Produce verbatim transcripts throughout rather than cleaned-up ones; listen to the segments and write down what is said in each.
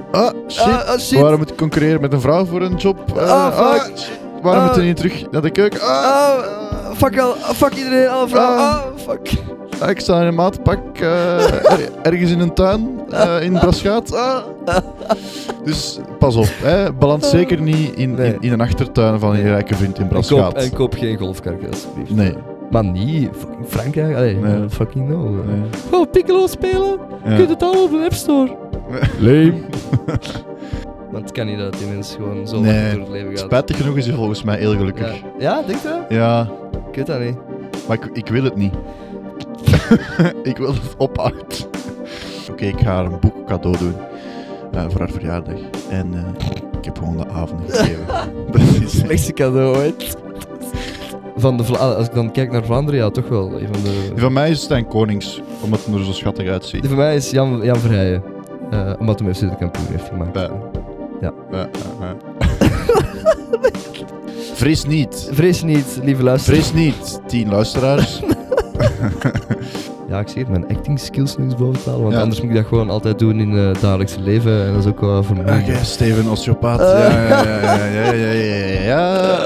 Ah, shit. Ah, ah, shit. Waarom moet ik concurreren met een vrouw voor een job? Uh, Ah, fuck. ah, shit. Waarom Ah. moeten we niet terug naar de keuken? Ah, Ah, fuck al, ah, fuck iedereen, alle vrouwen. Ah. Ah, fuck. ah, ik sta in een maatpak uh, er, ergens in een tuin uh, in Braschaat. Ah. Dus pas op, hè. Balans zeker niet in, Nee. in, in een achtertuin van je Nee. rijke vriend in En koop, Braschaat. en koop geen golfkarken, alsjeblieft. Nee. Maar niet, fucking Frankrijk, allee, Nee. fucking no. Nee. Oh, Piccolo spelen? Ja. Je kunt het al op de App Store. Lame. Want het kan niet dat die mens gewoon zo Nee. lang door het leven gaat. Spijtig genoeg is hij volgens mij heel gelukkig. Ja, ja denk je? Ja, Ik weet dat niet. maar ik, ik wil het niet. Ik wil dat het ophoudt. Oké, okay, ik ga haar een boek cadeau doen. Uh, voor haar verjaardag. En uh, ik heb gewoon de avond gegeven. Dat is Het slechtste cadeau ooit. Van de Vla- als ik dan kijk naar Vlaanderen, ja, toch wel. Een van de... Die van mij is Stijn Konings, omdat hij er zo schattig uitziet. Die van mij is Jan, Jan Verheijen. Uh, omdat hij F C de kampioen heeft gemaakt. Ja. Ja. Ja, ja, ja. Vrees niet. Vrees niet, lieve luisteraars. Vrees niet, tien luisteraars. Ja, ik zie het, mijn acting skills nog eens boven te halen, want Ja. anders moet ik dat gewoon altijd doen in het dagelijkse leven en dat is ook wel voor mij. Oké, Steven, osteopaat. Ja, ja, ja, ja, ja, ja, ja, ja.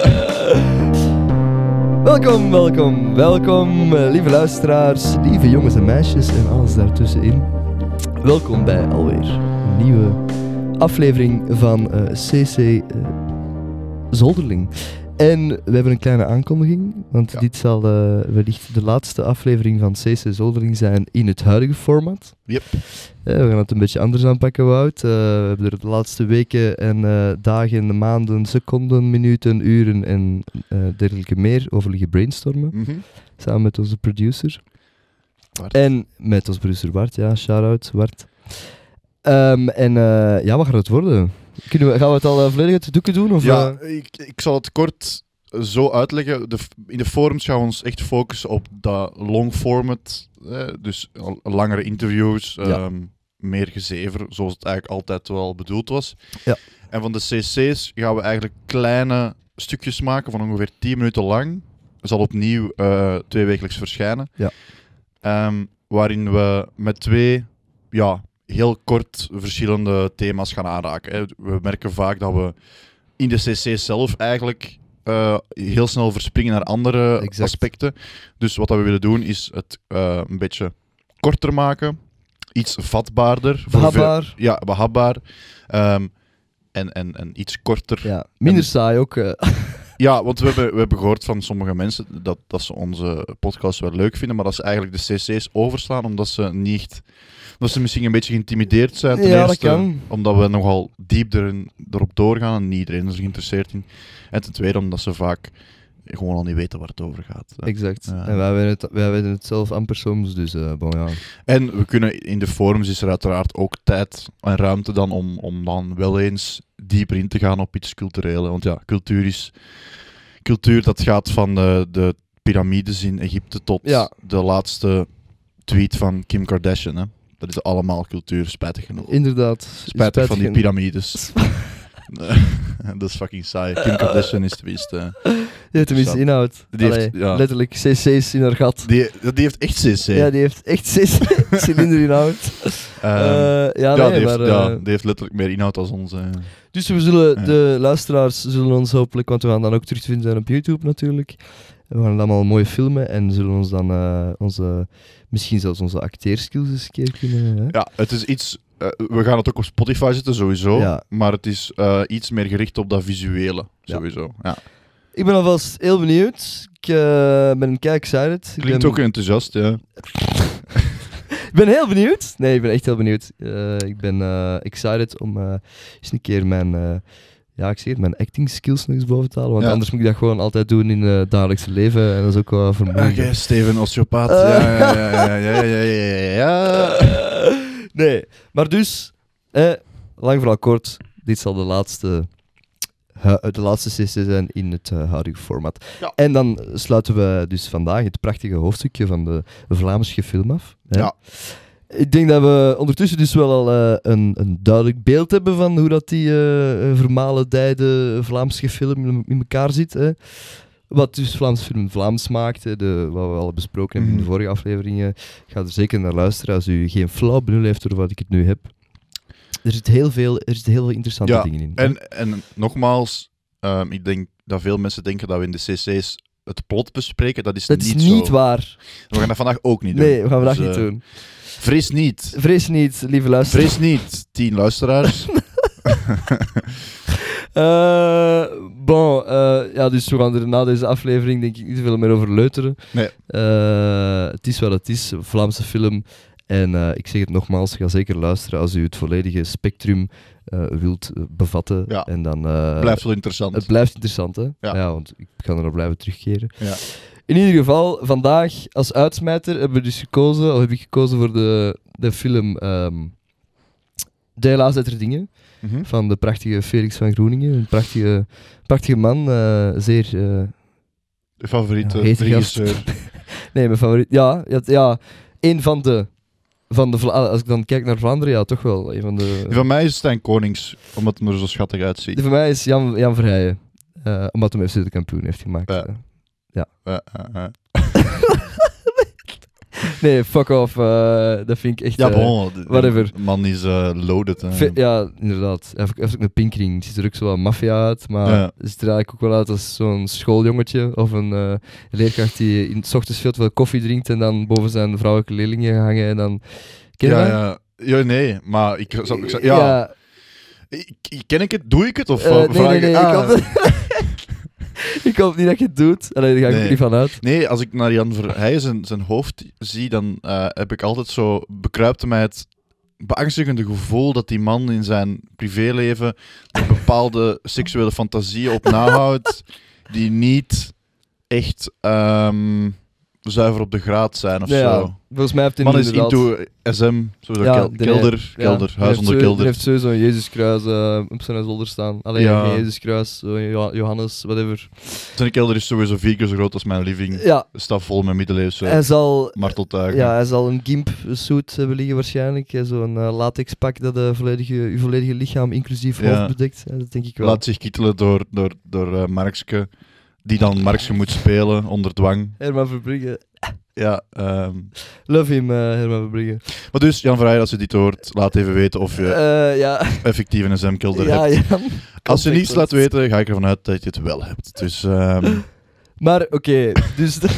Welkom, welkom, welkom, uh, lieve luisteraars, lieve jongens en meisjes en alles daartussenin. Welkom bij alweer een nieuwe aflevering van uh, C C uh, Zolderling. En we hebben een kleine aankondiging, want Ja. dit zal uh, wellicht de laatste aflevering van C C Zolderling zijn in het huidige format. Yep. Uh, we gaan het een beetje anders aanpakken, Wout. Uh, we hebben er de laatste weken en uh, dagen, maanden, seconden, minuten, uren en uh, dergelijke meer over liggen brainstormen. Mm-hmm. Samen met onze producer. Bart. En met onze producer Bart, ja, shout-out Bart. Um, en uh, ja, wat gaat het worden? Kunnen we, gaan we het al uh, volledig uit de doeken doen? Of, Ja, uh? ik, ik zal het kort zo uitleggen. De, in de forums gaan we ons echt focussen op dat long format. Eh, dus al- langere interviews, Ja. ehm, meer gezever, zoals het eigenlijk altijd wel bedoeld was. Ja. En van de cc's gaan we eigenlijk kleine stukjes maken van ongeveer tien minuten lang. Zal opnieuw uh, tweewekelijks verschijnen. Ja. Ehm, waarin we met twee... Ja, heel kort verschillende thema's gaan aanraken. Hè. We merken vaak dat we in de cc zelf eigenlijk uh, heel snel verspringen naar andere Exact. aspecten. Dus wat dat we willen doen is het uh, een beetje korter maken, iets vatbaarder. voor Behapbaar. veel- Ja, behapbaar. Um, en, en, en iets korter. Ja, minder En- saai ook. Uh. Ja, want we hebben, we hebben gehoord van sommige mensen dat, dat ze onze podcast wel leuk vinden, maar dat ze eigenlijk de cc's overslaan omdat ze niet... Dat ze misschien een beetje geïntimideerd zijn. Ten Ja, dat eerste, kan. omdat we nogal diep erin, erop doorgaan en niet iedereen is er geïnteresseerd in. En ten tweede omdat ze vaak gewoon al niet weten waar het over gaat. hè. Exact. Ja. En wij weten, het, wij weten het zelf amper soms, dus uh, bon, ja. En we kunnen in de forums is er uiteraard ook tijd en ruimte dan om, om dan wel eens dieper in te gaan op iets cultureel. hè. Want ja, cultuur is... Cultuur, dat gaat van de, de piramides in Egypte tot Ja. de laatste tweet van Kim Kardashian. Hè. Dat is allemaal cultuur, spijtig genoeg. Inderdaad. Spijtig van die genoeg. piramides. Dat is fucking saai. Kim Kardashian is tenminste... Die heeft tenminste Zat. inhoud. Die heeft- Allee, ja. letterlijk cc's in haar gat. Die, die heeft echt cc. Ja, die heeft echt cilinder inhoud. Ehm, Uh, ja, ja, nee, die maar... heeft, ja, uh, die heeft letterlijk meer inhoud als onze... Dus we zullen, Ja. de luisteraars zullen ons hopelijk, want we gaan dan ook terugvinden zijn op YouTube natuurlijk. We gaan het allemaal mooi filmen en zullen ons dan uh, onze, misschien zelfs onze acteerskills eens een keer kunnen... Hè? Ja, het is iets... eh, we gaan het ook op Spotify zetten, sowieso. Ja. Maar het is eh, iets meer gericht op dat visuele, Ja. sowieso. Ja. Ik ben alvast heel benieuwd. Ik uh, ben kei excited. Ik Klinkt ben, ook enthousiast, ja. ik ben heel benieuwd. Nee, ik ben echt heel benieuwd. Uh, ik ben uh, excited om uh, eens een keer mijn... Uh, ja, ik zeg het, mijn acting skills nog eens boven te halen. Want Ja. anders moet ik dat gewoon altijd doen in het dagelijkse leven. En dat is ook wel vermoeiend. Oké, Steven, osteopaat. Uh. Ja, ja, ja, ja, ja, ja, ja, ja. Nee, maar dus, eh, lang vooral kort, dit zal de laatste, hu- de laatste sessie zijn in het uh, huidige format. Ja. En dan sluiten we dus vandaag het prachtige hoofdstukje van de Vlaamse film af. Hè. Ja. Ik denk dat we ondertussen dus wel al uh, een, een duidelijk beeld hebben van hoe dat die uh, vermalendijde Vlaamse film in, in elkaar zit. Hè. Wat dus Vlaamse film Vlaams maakt, hè, de, wat we al besproken hebben in de Mhm. vorige afleveringen. Ga er zeker naar luisteren als u geen flauw benul heeft over wat ik het nu heb. er zit heel veel, er zitten heel veel interessante ja, dingen in. En, en nogmaals, um, ik denk dat veel mensen denken dat we in de c's het plot bespreken. Dat is dat niet is niet zo. waar. We gaan dat vandaag ook niet doen. Nee, we gaan vandaag Dus, niet uh, doen. Vrees niet. Vrees niet, lieve luisteraars. Vrees niet, tien luisteraars. Uh, bon, uh, ja, dus we gaan er na deze aflevering denk ik niet zoveel meer over leuteren. Nee. Uh, het is wat het is, een Vlaamse film. En uh, ik zeg het nogmaals, ga zeker luisteren als u het volledige spectrum uh, wilt uh, bevatten. Ja. En dan, uh, Blijft wel interessant. Het blijft interessant, hè? Ja. Ja, want ik ga er nog blijven terugkeren. Ja. In ieder geval, vandaag als uitsmijter hebben we dus gekozen, of heb ik gekozen voor de, de film um, De Helaas uit der Dingen. Mm-hmm. Van de prachtige Felix van Groeningen. Een prachtige, prachtige man. Uh, zeer... Uh, De favoriete ja, regisseur. Nee, mijn favoriet. Ja, ja, ja, een van de... Van de Vla- als ik dan kijk naar Vlaanderen, ja, toch wel. Een van de... Van mij is Stijn Konings, omdat hij er zo schattig uitziet. De van mij is Jan, Jan Verheijen. Uh, omdat hij F C de kampioen heeft gemaakt. Ja. Uh, ja. Uh, uh, uh. Nee, fuck off. Uh, dat vind ik echt... Ja, uh, bon. whatever. De man is uh, loaded. Hè. Ve- ja, inderdaad. Hij heeft, hij heeft ook een pinkring. Het ziet er ook zo wat maffia uit, maar Ja. het ziet er eigenlijk ook wel uit als zo'n schooljongetje of een uh, leerkracht die in 's ochtends veel te veel koffie drinkt en dan boven zijn vrouwelijke leerlingen hangen en dan... Ken je Ja, dat? ja. Ja, nee, maar ik zou... Ik zou ja. Ja. Ik, ik- ken ik het? Doe ik het? Of Uh, uh, nee, vraag nee, ik- nee. ah. Ik, hoop ik hoop niet dat je het doet. Allee, daar ga ik Nee. ook niet van uit. Nee, als ik naar Jan Verheijen zijn, zijn hoofd zie, dan uh, heb ik altijd zo bekruipt mij het beangstigende gevoel dat die man in zijn privéleven een bepaalde seksuele fantasieën op nahoudt die niet echt um, zuiver op de graad zijn of Nee, ja. zo. Volgens mij heeft hij Man is inderdaad... into S M, sowieso Ja, kel- de- kelder, ja, kelder, die huis heeft onder zo- kelder. Die heeft sowieso een Jezuskruis uh, op zijn zolder staan. Alleen Ja. geen Jezuskruis, zo Jo- Johannes, whatever. Zijn kelder is sowieso vier keer zo groot als mijn living. Ja, Het staat vol met middeleeuwse hij zal... marteltuigen. Ja, hij zal een gimp-suit hebben liggen waarschijnlijk. Hè, zo'n uh, latexpak dat de volledige, uw volledige lichaam inclusief Ja. hoofd bedekt. Hè, dat denk ik wel. Laat zich kietelen door, door, door uh, Markske, die dan Markske moet spelen onder dwang. Herman Verbrugge. Ja, um. Love him, uh, Herman Verbrugge. Maar dus, Jan Verheijen, als je dit hoort, laat even weten of je Uh, ja, effectief een S M-kelder ja, hebt. Jan. Als je niets Contact laat weten, ga ik ervan uit dat je het wel hebt. Dus, um, Maar oké, okay, dus, de,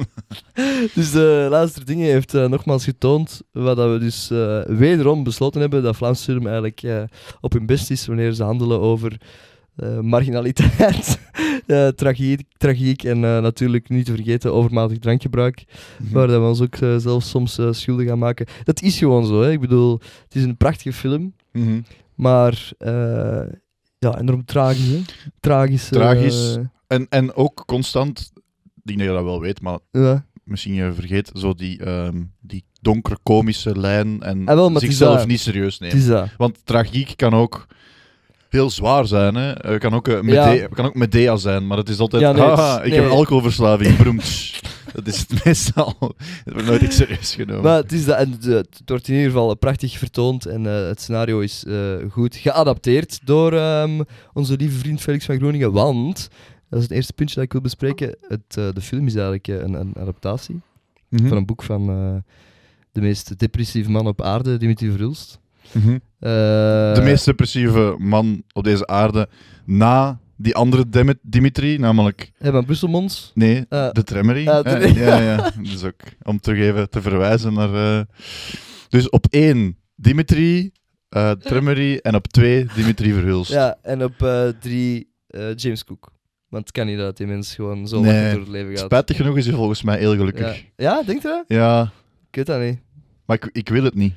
dus de laatste dingen heeft uh, nogmaals getoond wat dat we dus uh, wederom besloten hebben dat Vlaamse film eigenlijk uh, op hun best is wanneer ze handelen over uh, marginaliteit, uh, tragiek, tragiek en uh, natuurlijk niet te vergeten overmatig drankgebruik, waar dat we ons ook uh, zelfs soms uh, schuldig aan maken. Dat is gewoon zo, hè. Ik bedoel, het is een prachtige film, mm-hmm. maar uh, ja, enorm tragisch, hè. Tragisch. Uh, Tragisch. En, en ook constant, ik denk dat je dat wel weet, maar ja. misschien je vergeet, zo die, um, die donkere komische lijn en Ah, wel, maar het is zichzelf dat. niet serieus Het nemen. is dat. Want tragiek kan ook heel zwaar zijn. Hè? Het kan ook, uh, Ja. Mede- kan ook Medea zijn, maar het is altijd... Ja, nee, het is- haha, ik nee. heb alcoholverslaving, broemtsch. Dat is het meestal. Het wordt nooit echt serieus genomen. Maar het, is dat, en het, het wordt in ieder geval prachtig vertoond en uh, het scenario is uh, goed geadapteerd door um, onze lieve vriend Felix van Groeningen, want, dat is het eerste puntje dat ik wil bespreken, het, uh, de film is eigenlijk uh, een, een adaptatie Mhm. van een boek van uh, de meest depressieve man op aarde, Dimitri Verhulst. Mhm. Uh, De meest depressieve man op deze aarde na die andere Dem- Dimitri, namelijk... Herman Brusselmans. Nee, Uh, de Tremmery. uh, hè? de- Ja, ja. Dus ook om terug even te verwijzen naar... Uh... Dus op één Dimitri, uh, Tremmery en op twee Dimitri Verhulst. Ja, en op uh, drie uh, James Cook. Want het kan niet dat die mens gewoon zo Nee, makkelijk door het leven gaat. Spijtig genoeg is hij volgens mij heel Ja. gelukkig. Ja, denk je dat? Ja, Ik weet dat niet. maar ik, ik wil het niet.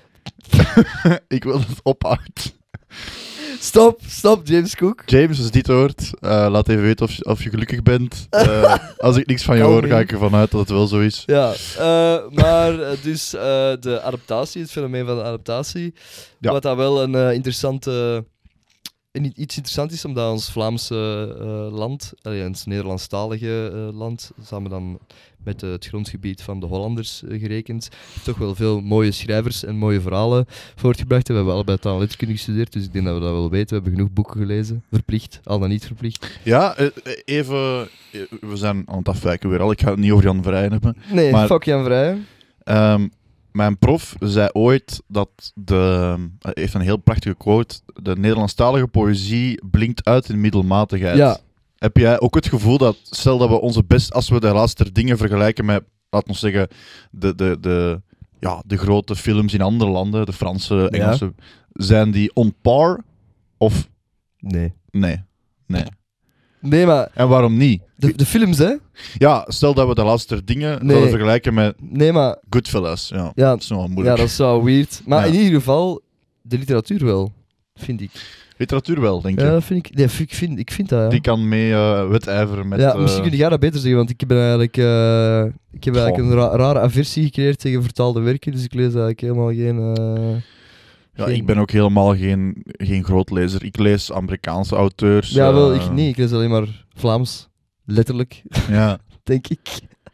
Ik wil dat het ophoudt. Stop, stop, James Cook. James, als je dit hoort, uh, laat even weten of je, of je gelukkig bent. Uh, als ik niks van je Kalm hoor, in. ga ik ervan uit dat het wel zo is. Ja, uh, maar uh, dus uh, de adaptatie, het fenomeen van de adaptatie, Ja. wat dat wel een uh, interessante, een, iets interessant is, omdat ons Vlaamse uh, land, allee, ons Nederlandstalige uh, land, samen dan met uh, het grondgebied van de Hollanders uh, gerekend, toch wel veel mooie schrijvers en mooie verhalen voortgebracht. We hebben allebei taal en letterkunde gestudeerd, dus ik denk dat we dat wel weten. We hebben genoeg boeken gelezen, verplicht, al dan niet verplicht. Ja, uh, even... uh, we zijn aan het afwijken weer al. Ik ga het niet over Jan Verheijen hebben. Nee, Maar- fuck Jan Vrij. Um, mijn prof zei ooit dat de... Hij heeft een heel prachtige quote. De Nederlandstalige poëzie blinkt uit in middelmatigheid. Ja. Heb jij ook het gevoel dat, stel dat we onze best... Als we de laatste dingen vergelijken met, laten we zeggen, de, de, de, ja, de grote films in andere landen, de Franse, Engelse, ja. zijn die on par? Of... Nee. Nee. Nee. Nee, maar... En waarom niet? De, de films, hè? Ja, stel dat we de laatste dingen Nee. zouden vergelijken met Nee, maar... Goodfellas. Ja, Ja, dat is nog wel moeilijk. Ja, dat is wel weird. Maar Ja. in ieder geval, de literatuur wel, vind ik. Literatuur wel, denk je. Ja, dat vind ik. Nee, ik vind, ik vind dat, ja. Die kan mee uh, wedijveren met... ja, uh, misschien kun jij dat beter zeggen, want ik ben eigenlijk, uh, ik heb eigenlijk een ra- rare aversie gecreëerd tegen vertaalde werken, dus ik lees eigenlijk helemaal geen... Uh, Ja, geen... ik ben ook helemaal geen, geen groot lezer. Ik lees Amerikaanse auteurs. Ja, wel, uh, ik niet. Ik lees alleen maar Vlaams. Letterlijk, Ja. denk ik.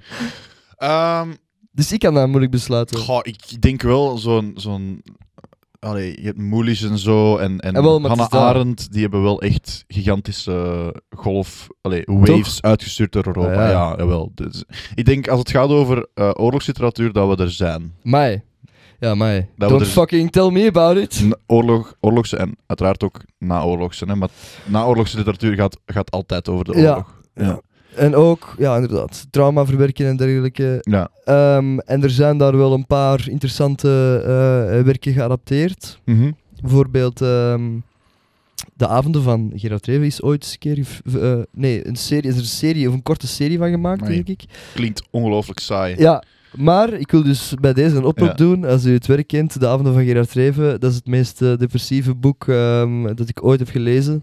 Um, Dus ik kan dat moeilijk besluiten. goh, ik denk wel zo'n... zo'n allee, je hebt Moelis en zo, en, en Ja, wel, maar het Hannah is dat. Arendt, die hebben wel echt gigantische golf... Allee, waves uitgestuurd door Europa. Ah, ja. ja, jawel. Dus, ik denk, als het gaat over uh, oorlogsliteratuur, dat we er zijn. Mai. Ja, mai. Dat we Don't er- fucking tell me about it. N- Oorlog, oorlogse en uiteraard ook naoorlogse. Hè, maar naoorlogse literatuur gaat, gaat altijd over de Ja. oorlog. Ja. En ook, ja, inderdaad, trauma verwerken en dergelijke. Ja. Um, en er zijn daar wel een paar interessante uh, werken geadapteerd. Mhm. Bijvoorbeeld um, De Avonden van Gerard Reven is ooit eens een keer... gev- uh, nee, een serie, is er een serie of een korte serie van gemaakt, Amai. denk ik. Klinkt ongelooflijk saai. Ja, maar ik wil dus bij deze een oproep Ja. doen. Als u het werk kent, De Avonden van Gerard Reven, dat is het meest uh, depressieve boek um, dat ik ooit heb gelezen.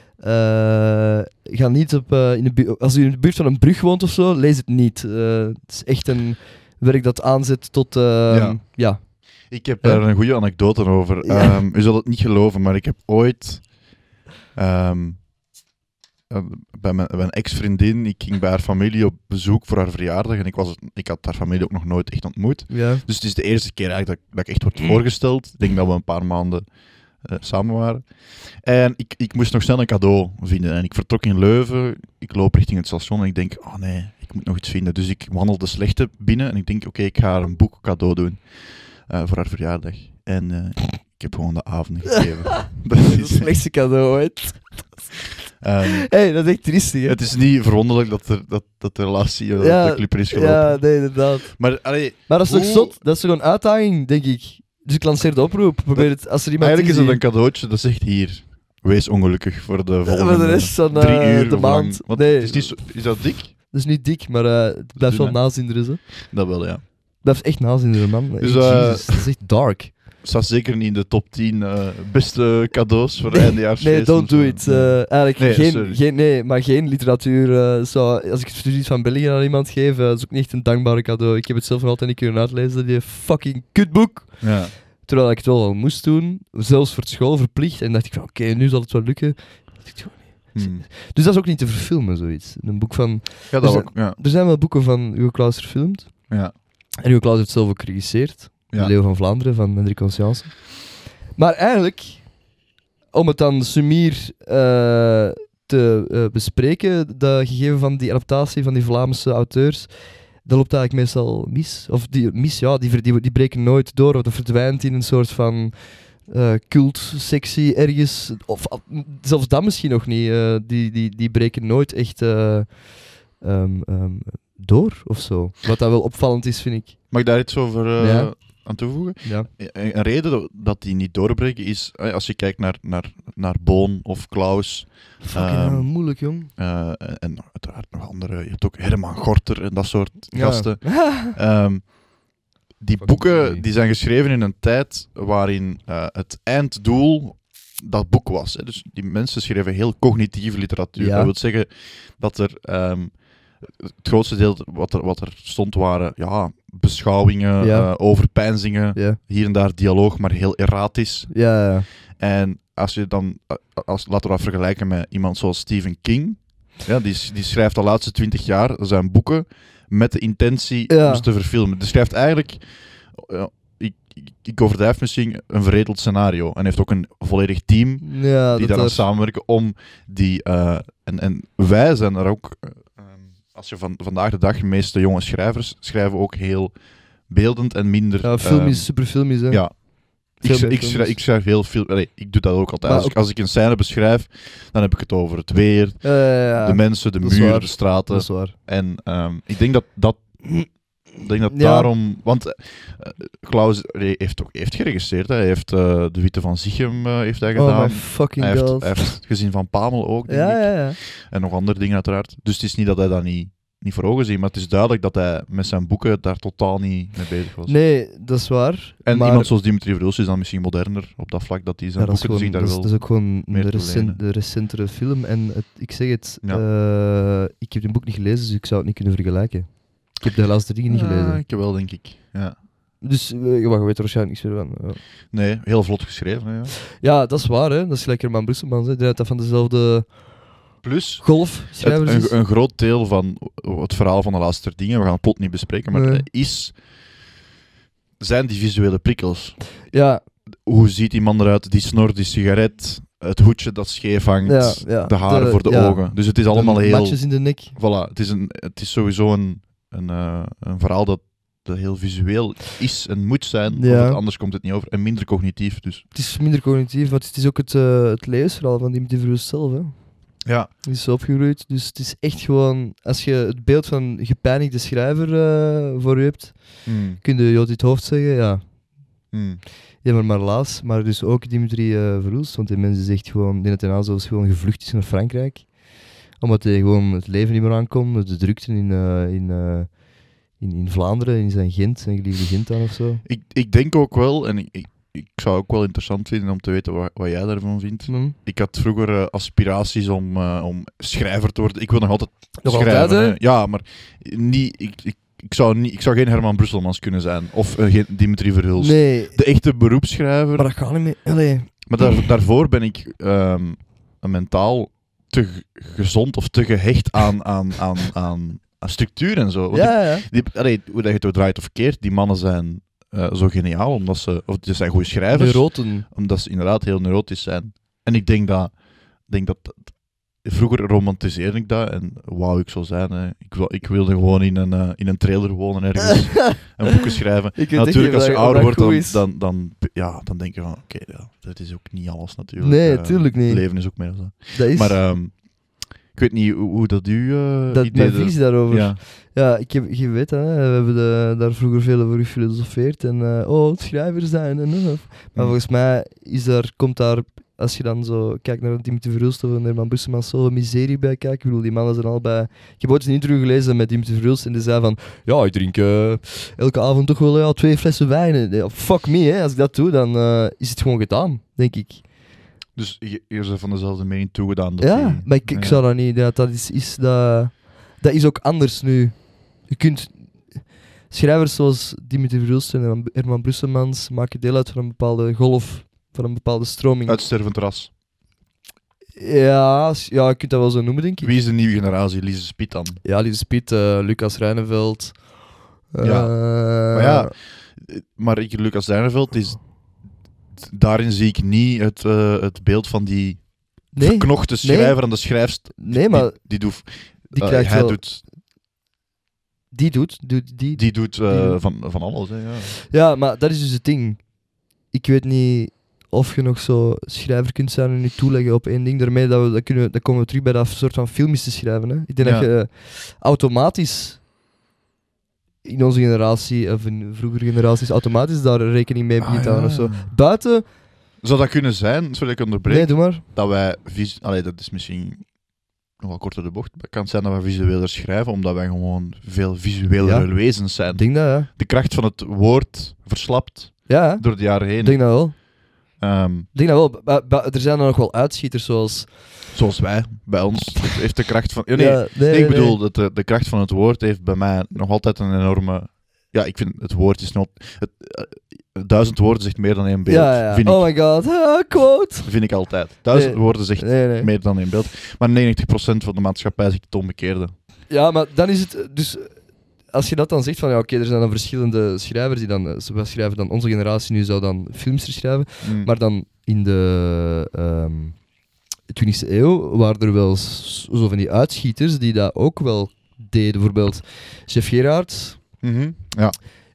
Uh, ga niet op, uh, in de bu- als u in de buurt van een brug woont of zo, lees het niet. Uh, het is echt een werk dat aanzet tot... Uh, ja. ja. Ik heb Ja. daar een goede anekdote over. Ja. Um, u zult het niet geloven, maar ik heb ooit... Um, uh, bij mijn, mijn ex-vriendin, ik ging bij haar familie op bezoek voor haar verjaardag en ik, was het, ik had haar familie ook nog nooit echt ontmoet. Ja. Dus het is de eerste keer eigenlijk dat, dat ik echt word voorgesteld. Ik denk dat we een paar maanden uh, samen waren. En ik, ik moest nog snel een cadeau vinden. En ik vertrok in Leuven. Ik loop richting het station en ik denk, oh nee, ik moet nog iets vinden. Dus ik wandel de slechte binnen en ik denk, oké, okay, ik ga haar een boek cadeau doen uh, voor haar verjaardag. En uh, ik heb gewoon de avond gegeven. Dat is het slechtste cadeau ooit. Um, hey, dat is echt triestig, hè? het is niet verwonderlijk dat, er, dat, dat de relatie uh, Ja, de clipper is gelopen. Ja, nee, inderdaad. Maar, allee, Maar dat is hoe... toch zot? Dat is toch een uitdaging, denk ik. Dus ik lanceer de oproep. Probeer het, als er iemand Eigenlijk is die- het een cadeautje dat zegt hier, wees ongelukkig voor de volgende voor de rest van uh, drie uur de of lang. maand. Want Nee, het is, niet zo, is dat dik? dat is niet dik, maar uh, het blijft wel dun, hè? nazinderen, hè. Dat wel, ja. Het blijft echt nazinderen, man. Dus, Hey, uh, Jesus, dat is echt dark. Staat zeker niet in de top tien uh, beste cadeaus voor Nee, eindejaarsfeest. Nee, don't en do zo. it. Uh, eigenlijk Nee, geen, sorry. geen, nee, maar geen literatuur. Uh, zou, als ik het studies van België aan iemand geef, uh, dat is ook niet echt een dankbare cadeau. Ik heb het zelf nog altijd niet kunnen uitlezen, die fucking kutboek. Ja. Terwijl ik het wel al moest doen, zelfs voor het school verplicht. En dacht ik van, oké, okay, nu zal het wel lukken. Dacht ik gewoon niet. Hmm. Dus dat is ook niet te verfilmen, zoiets. Een boek van... Ja, Er dat zijn- ook. Ja. Er zijn wel boeken van Hugo Claus verfilmd. Ja. En Hugo Claus heeft zelf ook geregisseerd. Ja. De Leeuw van Vlaanderen, van Hendrik Conscience. Maar eigenlijk, om het dan sumier uh, te uh, bespreken, de gegeven van die adaptatie van die Vlaamse auteurs, dat loopt eigenlijk meestal mis. Of die, mis, ja, die, die, die breken nooit door, of dat verdwijnt in een soort van uh, cultsectie ergens. Of uh, zelfs dat misschien nog niet. Uh, die, die, die breken nooit echt uh, um, um, door, of zo. Wat dat wel opvallend is, vind ik. Mag ik daar iets over uh, Ja. aan toevoegen? Ja. Een, een reden dat- dat die niet doorbreken is, eh, als je kijkt naar, naar, naar Boon of Klaus, Fucking Ehm, hell, moeilijk, jong. uh, en uiteraard nog andere, je hebt ook Herman Gorter en dat soort Ja. gasten. Ehm, die Fucking boeken sorry. die zijn geschreven in een tijd waarin uh, het einddoel dat boek was. Hè. Dus die mensen schreven heel cognitieve literatuur. Ja. Dat wil zeggen dat er ehm, het grootste deel wat er, wat er stond waren ja, beschouwingen, Ja. uh, overpeinzingen, Ja, hier en daar dialoog, maar heel erratisch. ja, ja. En als je dan, uh, als, laten we dat vergelijken met iemand zoals Stephen King, ja, die, die schrijft de laatste twintig jaar zijn boeken met de intentie Ja. om ze te verfilmen. Die schrijft eigenlijk, ja, ik, ik, ik overdrijf misschien, een veredeld scenario. En heeft ook een volledig team ja die dat daaraan er- samenwerken om die... Uh, en, en wij zijn er ook... Uh, um, als je van, vandaag de dag, de meeste jonge schrijvers schrijven ook heel beeldend en minder... Ja, filmisch, ehm, super filmisch, hè. Ja. Ik, Veel sch- meer ik, filmisch. schrijf, ik schrijf heel veel... Allee, ik doe dat ook altijd. Maar Als, ik, ook- als ik een scène beschrijf, dan heb ik het over het weer, Ja, ja, ja. de mensen, de dat is muren, waar. de straten. Dat is waar. En ehm, ik denk dat dat... Ik denk dat Ja. daarom... Want uh, Klaus heeft ook heeft geregisseerd. Hè. Hij heeft uh, De Witte van Zichem uh, heeft hij Oh gedaan. my fucking hij, heeft, god. hij heeft gezien van Pamel ook, denk Ja, ik. ja, ja. En nog andere dingen uiteraard. Dus het is niet dat hij dat niet, niet voor ogen ziet, maar het is duidelijk dat hij met zijn boeken daar totaal niet mee bezig was. Nee, dat is waar. En maar... iemand zoals Dimitri Verhulst is dan misschien moderner op dat vlak, dat hij zijn Ja, dat, is boeken gewoon, zich daar dat, is, wel... dat is ook gewoon meer de, te recent, lenen. de recentere film. En het, ik zeg het, Ja. eh, ik heb het boek niet gelezen, dus ik zou het niet kunnen vergelijken. Ik heb de laatste dingen niet Ah, gelezen. ik wel, denk ik. Ja. Dus uh, je weet er waarschijnlijk niks meer van. Ja. Nee, heel vlot geschreven. Hè, ja. Ja, dat is waar, hè. Dat is gelijk Herman Brusselmans, hè. Die had dat van dezelfde Plus, golf, het, schrijvers is. een, een groot deel van het verhaal van de laatste dingen, we gaan het plot niet bespreken, maar Nee. eh, is... Zijn die visuele prikkels. Ja, Hoe ziet die man eruit? Die snor, die sigaret, het hoedje dat scheef hangt, Ja, ja. de haren De- voor de ja. ogen. Dus het is allemaal de heel... matjes in de nek. Voilà, het is, een, het is sowieso een, een, uh, een verhaal dat, dat heel visueel is en moet zijn, Ja. of het, anders komt het niet over. En minder cognitief, dus. Het is minder cognitief, maar het is ook het, uh, het levensverhaal van Dimitri Verhulst zelf, hè. Ja. Die is zo opgegroeid, dus het is echt gewoon... Als je het beeld van een gepijnigde schrijver uh, voor je hebt, Mm. kun je Jodit Hoofd zeggen, ja, Mm. ja, maar maar laat. Maar dus ook Dimitri uh, Verhulst, want die mensen zegt gewoon, die het daarna zelfs gewoon gevlucht is naar Frankrijk. Omdat hij gewoon het leven niet meer aankomt, de drukte in, uh, in, uh, in, in Vlaanderen, in zijn Gent, zijn geliefde Gent dan of zo. Ik, ik denk ook wel, en ik, ik, ik zou ook wel interessant vinden om te weten wat, wat jij daarvan vindt. Hm. Ik had vroeger uh, aspiraties om, uh, om schrijver te worden. Ik wil nog altijd Nog schrijven. altijd, hè? hè. Ja, maar niet, ik, ik, ik, zou niet, ik zou geen Herman Brusselmans kunnen zijn. Of uh, geen Dimitri Verhulst. Nee, De echte beroepsschrijver. maar dat gaat niet meer. Allee. Maar daar, daarvoor ben ik um, mentaal te g- gezond of te gehecht aan, aan, aan, aan, aan structuur en zo. Want Ja, ja. die, allee, hoe dat je het ook draait of verkeerd, die mannen zijn uh, zo geniaal, omdat ze, of ze zijn goede schrijvers, Neuroten. omdat ze inderdaad heel neurotisch zijn. En ik denk dat, denk dat, dat vroeger romantiseerde ik dat en wou ik zo zijn. Hè. Ik, wil, ik wilde gewoon in een, uh, in een trailer wonen ergens en boeken schrijven. Ik weet En natuurlijk, echt als je niet of ouder dat wordt, goed dan, is. dan, dan, ja, dan denk je van, oké, okay, ja, dat is ook niet alles natuurlijk. Nee, Uh, tuurlijk niet. Het leven is ook meer dan dat. Dat is Maar um, ik weet niet hoe, hoe dat u uh, dat idee... mijn visie daarover. Ja, Ja. ik heb, je weet dat, hè, we hebben de, daar vroeger veel over gefilosofeerd. En uh, oh, het schrijver zijn. En, uh. Maar Hmm. volgens mij is daar, komt daar, als je dan zo kijkt naar Dimitri Verhulst of Herman Brusselmans, zo miserie bij kijken. Ik bedoel, die mannen zijn al bij... Ik heb ooit een interview gelezen met Dimitri Verhulst en die zei van, ja, ik drink uh, elke avond toch wel ja, twee flessen wijn. En, ja, fuck me, hè. Als ik dat doe, dan uh, is het gewoon gedaan, denk ik. Dus je, je bent van dezelfde mening toegedaan. Dat Ja, die, maar ik, ik ja. zou dat niet... Dat, dat, is, is, dat, dat is ook anders nu. Je kunt... Schrijvers zoals Dimitri Verhulst en Herman Brusselmans maken deel uit van een bepaalde golf, van een bepaalde stroming. Uitstervend ras. Ja, s- ja, je kunt dat wel zo noemen, denk ik. Wie is de nieuwe generatie? Lise Spiet dan? Ja, Lise Spiet, uh, Lucas Reineveld. Uh, Ja, Maar ja, maar ik, Lucas Dijneveld is... Daarin zie ik niet het, uh, het beeld van die nee, verknochte schrijver en de schrijfst. nee, maar Die, die doet... die uh, krijgt hij wel... doet... Die doet, doet die... Die doet uh, die doet- van, van alles, hè, ja. Ja, maar dat is dus het ding. Ik weet niet of je nog zo schrijver kunt zijn en je toeleggen op één ding. Daarmee dat we, dat kunnen, dan komen we terug bij dat soort van filmische schrijven. Hè. Ik denk Ja. dat je automatisch in onze generatie, of in vroegere generaties, automatisch daar rekening mee begint te Ah, houden ja. of zo. Buiten... Zou dat kunnen zijn, sorry dat ik onderbreek, Nee, doe maar. dat wij... Vis- Allee, dat is misschien nog wel korter de bocht. Het kan zijn dat wij visueler schrijven, omdat wij gewoon veel visuelere Ja. wezens zijn. Ik denk dat, ja. De kracht van het woord verslapt Ja, hè. door de jaren heen. Ik denk dat wel. Ehm, Ik denk dat wel. Maar- maar er zijn er nog wel uitschieters zoals... zoals wij, bij ons, heeft de kracht van... Ja, nee, Ja, nee, nee, ik nee. bedoel, dat de, de kracht van het woord heeft bij mij nog altijd een enorme... Ja, ik vind het woord is nog... Het, eh, duizend woorden zegt meer dan één beeld, Ja, ja. Vind, ik, Oh my god, ah, quote. vind ik altijd. Duizend Nee. woorden zegt Nee, nee. meer dan één beeld. Maar negentig procent van de maatschappij zegt het omgekeerde. Ja, maar dan is het... Dus als je dat dan zegt van, ja, oké, er zijn dan verschillende schrijvers die dan... Ze schrijven dan, onze generatie nu zou dan films schrijven. Mm. Maar dan in de ehm twintigste eeuw waren er wel s- zo van die uitschieters die dat ook wel deden. Bijvoorbeeld Chef Gerard. Mhm. Ja.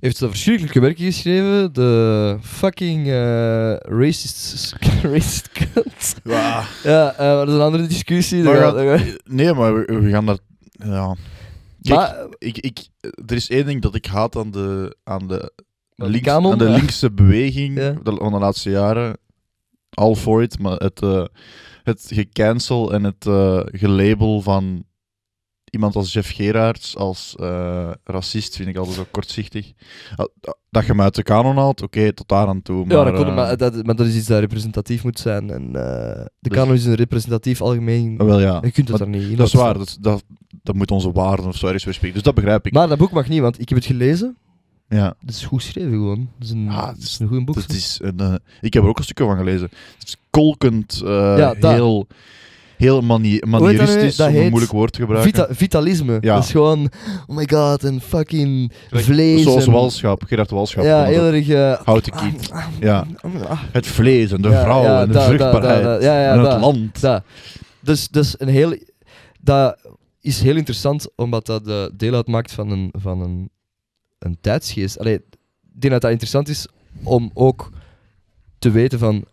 heeft ze verschrikkelijke werken geschreven. De fucking uh, racist, racist cunt. Ja, Ja, uh, dat is een andere discussie. maar Dat gaat- gaat- nee, maar we, we gaan dat... Ja. Kijk, Maar, ik, ik, er is één ding dat ik haat aan de, aan de, Maar links, kanon, aan de ja. linkse beweging Ja. de- van de laatste jaren. All for it, maar het, uh, het gecancel en het uh, gelabel van iemand als Jeff Gerards als uh, racist vind ik altijd zo kortzichtig. Uh, dat je hem uit de kanon haalt, oké, okay, tot daar aan toe. Maar, ja, dat kon, uh, maar, dat, maar dat is iets dat representatief moet zijn. En, uh, de Dus- kanon is een representatief algemeen. wel ja, Je kunt het maar daar niet in. dat is waar. Dat, dat, dat moet onze waarden of zo ergens weerspiegelen. Dus dat begrijp ik. Maar dat boek mag niet, want ik heb het gelezen. ja. Het is goed geschreven gewoon. Het is een, Ja, het het is is- een goed boek. Het is een, uh, ik heb er ook een stukje van gelezen. Het is kolkend, uh, Ja, dat- heel, heel mani- heet dat nu? manieristisch, Dat om een heet moeilijk woord te gebruiken. Vita- vitalisme. Ja. Dat is gewoon, oh my god, en fucking Gelijk, vlees. Zoals en, Walschap, Gerard Walschap. Ja, kon dat heel ook. erg... Uh, Houten kiet. ah, Ja. ah, ah, Het vlees en de Ja, vrouw ja, en de dat- dat- vruchtbaarheid dat- dat- ja, ja, en het dat. land. dat. Dus, dus een heel... Dat is heel interessant, omdat dat uh, deel uitmaakt van een, van een, een tijdsgeest. Allee, ik denk dat dat interessant is om ook te weten van...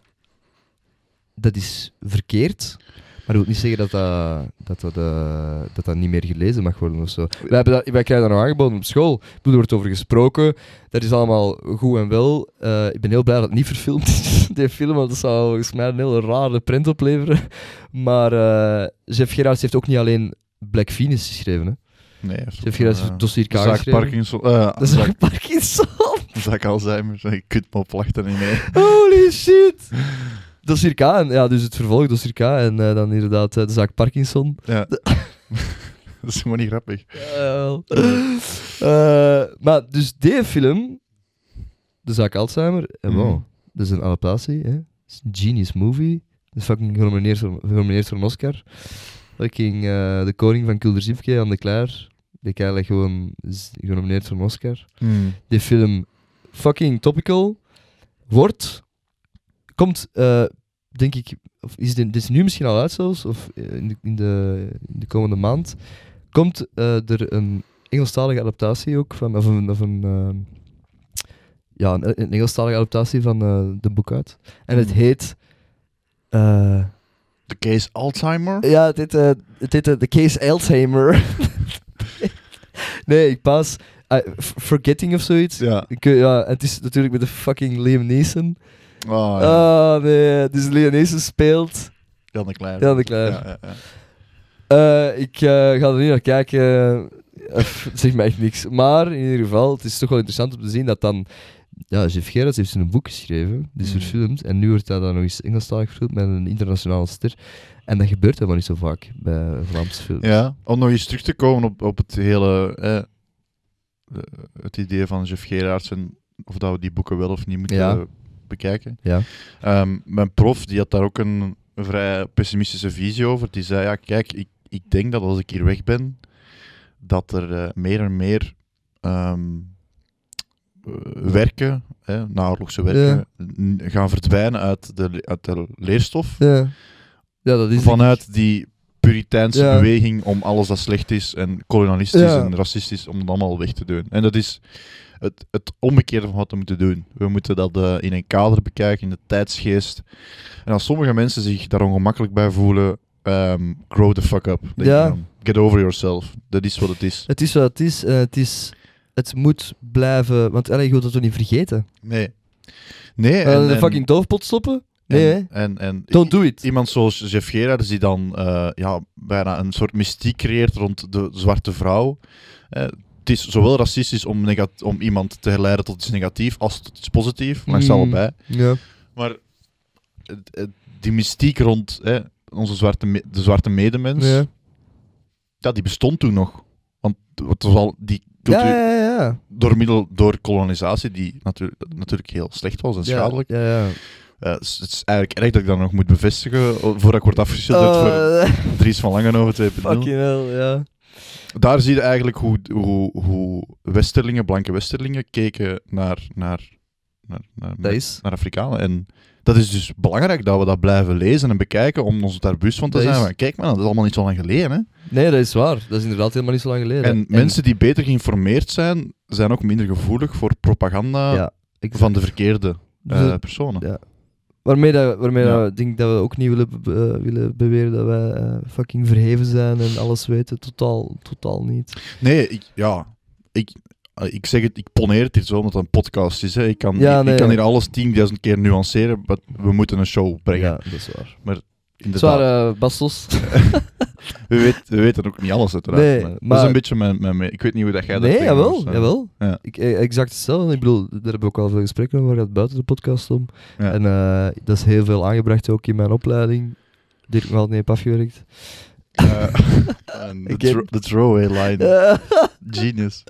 Dat is verkeerd, maar dat wil niet zeggen dat dat, dat, dat, uh, dat, dat niet meer gelezen mag worden of zo. Wij, hebben dat, wij krijgen dat nog aangeboden op school. Ik bedoel, er wordt over gesproken. Dat is allemaal goed en wel. Uh, ik ben heel blij dat het niet verfilmd is, die film, want dat zou volgens mij een hele rare print opleveren. Maar uh, Jeff Gerards heeft ook niet alleen Black Venus geschreven. Hè. Nee, hij heeft Jeff ook, Gerards uh, heeft Dossier K Zaak geschreven. Parkinson. Uh, Dat is zaak, ook Parkinson. zaak Alzheimer. Ik kunt me oplachten niet mee. Holy shit! Dossier K, en, ja, dus het vervolg Dossier K en uh, dan inderdaad uh, de zaak Parkinson. Ja. Dat is gewoon niet grappig. Uh, uh, maar dus die film, de zaak Alzheimer, en wow, Mhm. dat is een adaptatie, hè? Het is een genius movie. Dat is fucking genomineerd voor, genomineerd voor een Oscar. Fucking uh, de koning van Kulderzipke, Anne de Klaar, die eigenlijk gewoon is genomineerd voor een Oscar. Hmm. Die film fucking topical wordt, komt, uh, denk ik, of is dit, dit is nu misschien al uit zelfs, of uh, in, de, in, de, in de komende maand, komt uh, er een Engelstalige adaptatie ook van, of een, of een, uh, ja, een, een Engelstalige adaptatie van uh, de boek uit. En het Hmm. heet, uh, De case Alzheimer? ja, het heet, uh, het heet uh, The Case Alzheimer. Nee, ik pas uh, f- Forgetting of zoiets. Ja. Ik, uh, ja, het is natuurlijk met de fucking Liam Neeson. Oh, ja. Ah, nee. Dus Liam Neeson speelt. Jan de Klein. Jan de Klein. Ja, ja, ja. Uh, ik uh, ga er niet naar kijken. Uh, het zegt mij echt niks. Maar in ieder geval, het is toch wel interessant om te zien dat dan... Ja, Jeff Gerards heeft een boek geschreven, die is Mm. verfilmd. En nu wordt dat dan nog eens Engelstalig verfilmd met een internationale ster. En dat gebeurt helemaal niet zo vaak bij Vlaamse films. Ja, om nog eens terug te komen op, op het hele... Eh, de- het idee van Jeff Gerards en of dat we die boeken wel of niet moeten Ja. bekijken. Ja. Ehm, mijn prof die had daar ook een, een vrij pessimistische visie over. Die zei, ja kijk, ik, ik denk dat als ik hier weg ben, dat er eh, meer en meer ehm, eh, werken, hè, naoorlogse werken, n- gaan verdwijnen uit de, le- uit de leerstof. Ja, ja dat is... Vanuit die Puriteinse Ja. beweging om alles dat slecht is en kolonialistisch Ja. en racistisch, om het allemaal weg te doen. En dat is het, het omgekeerde van wat we moeten doen. We moeten dat eh, in een kader bekijken, in de tijdsgeest. En als sommige mensen zich daar ongemakkelijk bij voelen, ehm, grow the fuck up. denk Ja. ik dan. Get over yourself. Dat is wat het is. Het is wat het is. Uh, het is... Het moet blijven... Want allee, je wilt het toch niet vergeten? Nee. Nee, Uh, en, de en- fucking doofpot stoppen? Nee, hè? en, en, en Don't do it. Iemand zoals Jeff Gerards die dan uh, ja, bijna een soort mystiek creëert rond de zwarte vrouw. Uh, het is zowel racistisch om, negat- om iemand te herleiden tot iets negatief als tot iets positief, langs Mm. allebei. Ja. Maar het- het- die mystiek rond hè, onze zwarte me- de zwarte medemens, Ja. ja, die bestond toen nog. Want het was al die cultuur, Ja, ja, ja. door middel door kolonisatie, die natu- natuurlijk heel slecht was en schadelijk. Ja, ja. Uh, het, is, het is eigenlijk erg dat ik dat nog moet bevestigen voordat ik word afgeschilderd voor Uh, Dries van Langenhoven twee punt nul. fucking hell, ja. Daar zie je eigenlijk hoe, hoe, hoe westerlingen, blanke westerlingen, keken naar, naar, naar, naar, Dat is. naar Afrikanen. En dat is dus belangrijk dat we dat blijven lezen en bekijken om ons daar bewust van te Dat zijn. is- Maar kijk man, dat is allemaal niet zo lang geleden. Hè? Nee, dat is waar. Dat is inderdaad helemaal niet zo lang geleden. En, mensen die beter geïnformeerd zijn, zijn ook minder gevoelig voor propaganda Ja, exact. van de verkeerde eh, Dus- personen. ja. Waarmee, dat, waarmee Ja. dat, ik denk dat we ook niet willen, be- eh, willen beweren dat wij eh, fucking verheven zijn en alles weten. Totaal, totaal niet. Nee, ik, ja, ik, eh, ik zeg het, ik poneer het hier zo omdat het een podcast is. Hè. Ik, kan, Ja, ik, nee, ik kan ja. hier alles tienduizend keer nuanceren, maar we moeten een show brengen. Ja, dat is waar. Inderdaad. Zwaar, eh, Bastos. We, weet, we weten ook niet alles uiteraard. Nee, maar dat maar- is een beetje mijn, mijn, mijn- ik weet niet hoe dat jij dat Nee, tegenover jawel, staat. jawel. Ja. Ik, eh, exact hetzelfde. Ik bedoel, daar hebben we ook al veel gesprekken over gehad buiten de podcast om. Ja. En eh, dat is heel veel aangebracht ook in mijn opleiding, die ik nog altijd niet heb afgewerkt. Eh, en de, Ik heb- thro- de throwaway line. Eh, Genius.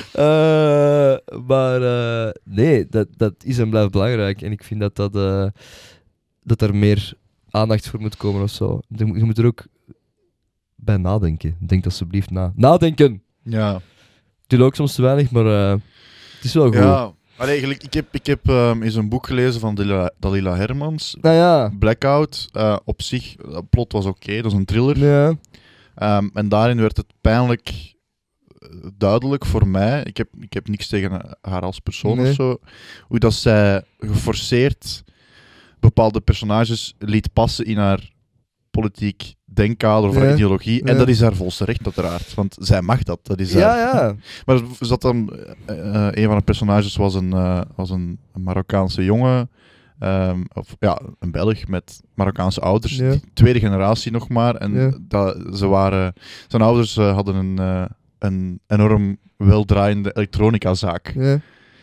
eh, maar eh, nee, dat, dat is en blijft belangrijk. En ik vind dat, dat, eh, dat er meer aandacht voor moet komen of zo. Je moet- je moet er ook bij nadenken. Denk alsjeblieft na. Nadenken! Ja. Het is ook soms te weinig, maar eh, het is wel goed. Ja. Allee, eigenlijk, ik heb, ik heb um, eens een boek gelezen van Dalila, Dalila Hermans. Nou ja. Blackout. Uh, op zich, het plot was oké. Dat is een thriller. Ja. Um, en daarin werd het pijnlijk uh, duidelijk voor mij. Ik heb, ik heb niks tegen haar als persoon Nee. of zo. Hoe dat zij geforceerd bepaalde personages liet passen in haar politiek denkkader of haar Ja. ideologie. En Ja. dat is haar volste recht, uiteraard. Want zij mag dat. dat is Ja, haar. ja. Maar er zat dan, uh, een van de personages was een, uh, was een, een Marokkaanse jongen. Um, of ja, een Belg met Marokkaanse ouders. Ja. Die tweede generatie nog maar. En Ja. dat, ze waren, zijn ouders uh, hadden een, uh, een enorm weldraaiende elektronicazaak. Ja.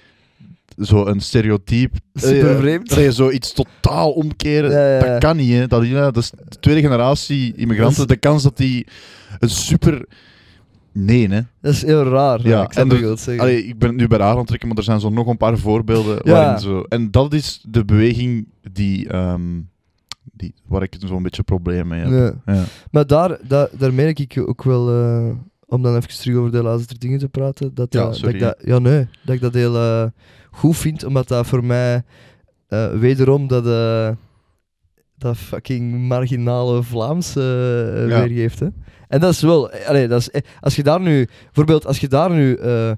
Zo een stereotype. Super Eh, vreemd. Dat je zoiets totaal omkeren, Ja, ja, ja. dat kan niet. Hè. Dat, ja, dat is de tweede generatie immigranten. Dat De kans dat die een super... Nee, hè. Dat is heel raar. Ja, Ja, ik zou en het er- wel zeggen. Allee, ik ben het nu bij haar aan het trekken, maar er zijn zo nog een paar voorbeelden. Ja. Waarin zo, en dat is de beweging die, ehm, die, waar ik zo'n beetje probleem mee heb. Ja. Ja. Maar daar, daar, daar merk ik ook wel, eh, om dan even terug over de laatste dingen te praten, dat, Ja, dat- dat sorry, ik dat, ja, nee, dat ik dat heel eh, goed vind, omdat dat voor mij eh, wederom dat, eh, dat fucking marginale Vlaamse eh, Ja. weergeeft. Hè. En dat is wel, eh, allee, dat is, eh, als je daar nu, bijvoorbeeld, als je daar nu eh, eh,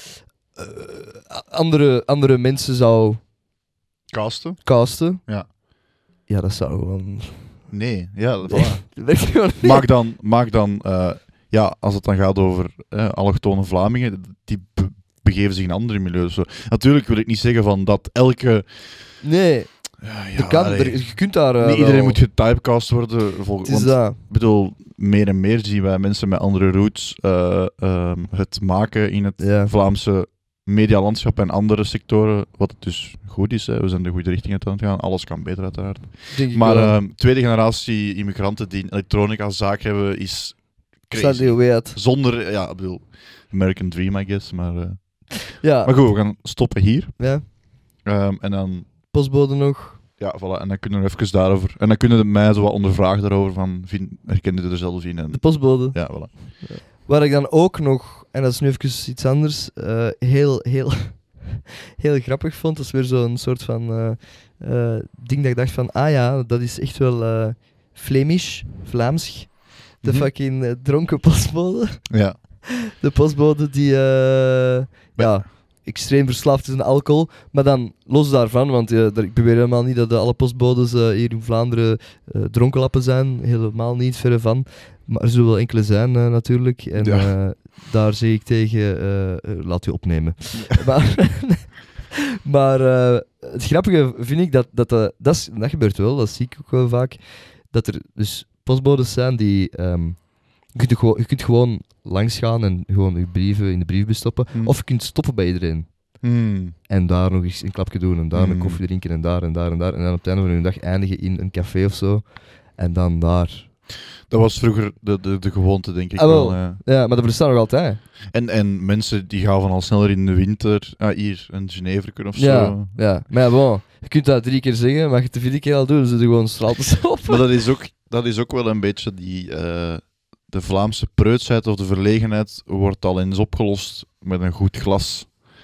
andere, andere mensen zou Casten? casten, Ja. ja, dat zou gewoon... Nee, ja, voilà. Dat werkt gewoon niet. Maak dan, maak dan uh, ja, als het dan gaat over uh, allochtone Vlamingen, die be- begeven zich in andere milieus. Zo. Natuurlijk wil ik niet zeggen van dat elke... Nee. Ja, ja, Je, kan, allee, er, je kunt daar... eh, niet iedereen wel- moet getypecast worden. Vol, Het is want, dat. ik bedoel, meer en meer zien wij mensen met andere roots uh, um, het maken in het Ja. Vlaamse medialandschap en andere sectoren, wat dus goed is. Hè. We zijn de goede richting aan het gaan. Alles kan beter, uiteraard. Denk ik Maar wel. uh, tweede generatie immigranten die een elektronica-zaak hebben, is Staat crazy. heel weird. Zonder, ja, ik bedoel, American Dream, I guess. Maar, uh, Ja. maar goed, we gaan stoppen hier. ja. Um, en dan, Postbode nog. ja, voilà. En dan kunnen we even daarover. En dan kunnen de mij zo wat ondervragen daarover van, vind, herkende je er zelf in? En, De postbode. ja, voilà. Waar ik dan ook nog, en dat is nu even iets anders, eh, heel, heel, heel grappig vond. Dat is weer zo'n soort van eh, eh, ding dat ik dacht van, ah ja, dat is echt wel eh Flemish, Vlaams. De Mhm. fucking eh, dronken postbode. Ja. De postbode die eh, ja, extreem verslaafd is aan alcohol. Maar dan los daarvan, want eh, daar- ik beweer helemaal niet dat eh, alle postbodes eh, hier in Vlaanderen eh, dronkenlappen zijn. Helemaal niet, verre van. Maar er zullen wel enkele zijn eh, natuurlijk. En Ja. eh, daar zeg ik tegen, eh, eh, laat u opnemen. Maar, maar eh, het grappige vind ik dat dat, eh, dat, is, dat gebeurt wel, dat zie ik ook wel vaak. Dat er dus postbodes zijn die... ehm, je, kunt er gewoon, je kunt gewoon langs gaan en gewoon je brieven in de brievenbus stoppen. Hmm. Of je kunt stoppen bij iedereen. Hmm. En daar nog eens een klapje doen en daar Hmm. een koffie drinken en daar en daar en daar. En dan op het einde van hun dag eindigen in een café of zo. En dan daar. Dat was vroeger de, de, de gewoonte, denk ik Ah, wel. wel. Ja. Ja, maar dat bestaat nog altijd. En, en mensen die gaven al sneller in de winter. Ah, hier, een Geneverken of Ja, zo. ja. Maar ja, bon, je kunt dat drie keer zeggen, maar je het de vierde keer al doen, dan zit je gewoon straal te stoppen. Maar dat is ook, dat is ook wel een beetje die... eh, de Vlaamse preutsheid of de verlegenheid wordt al eens opgelost met een goed glas.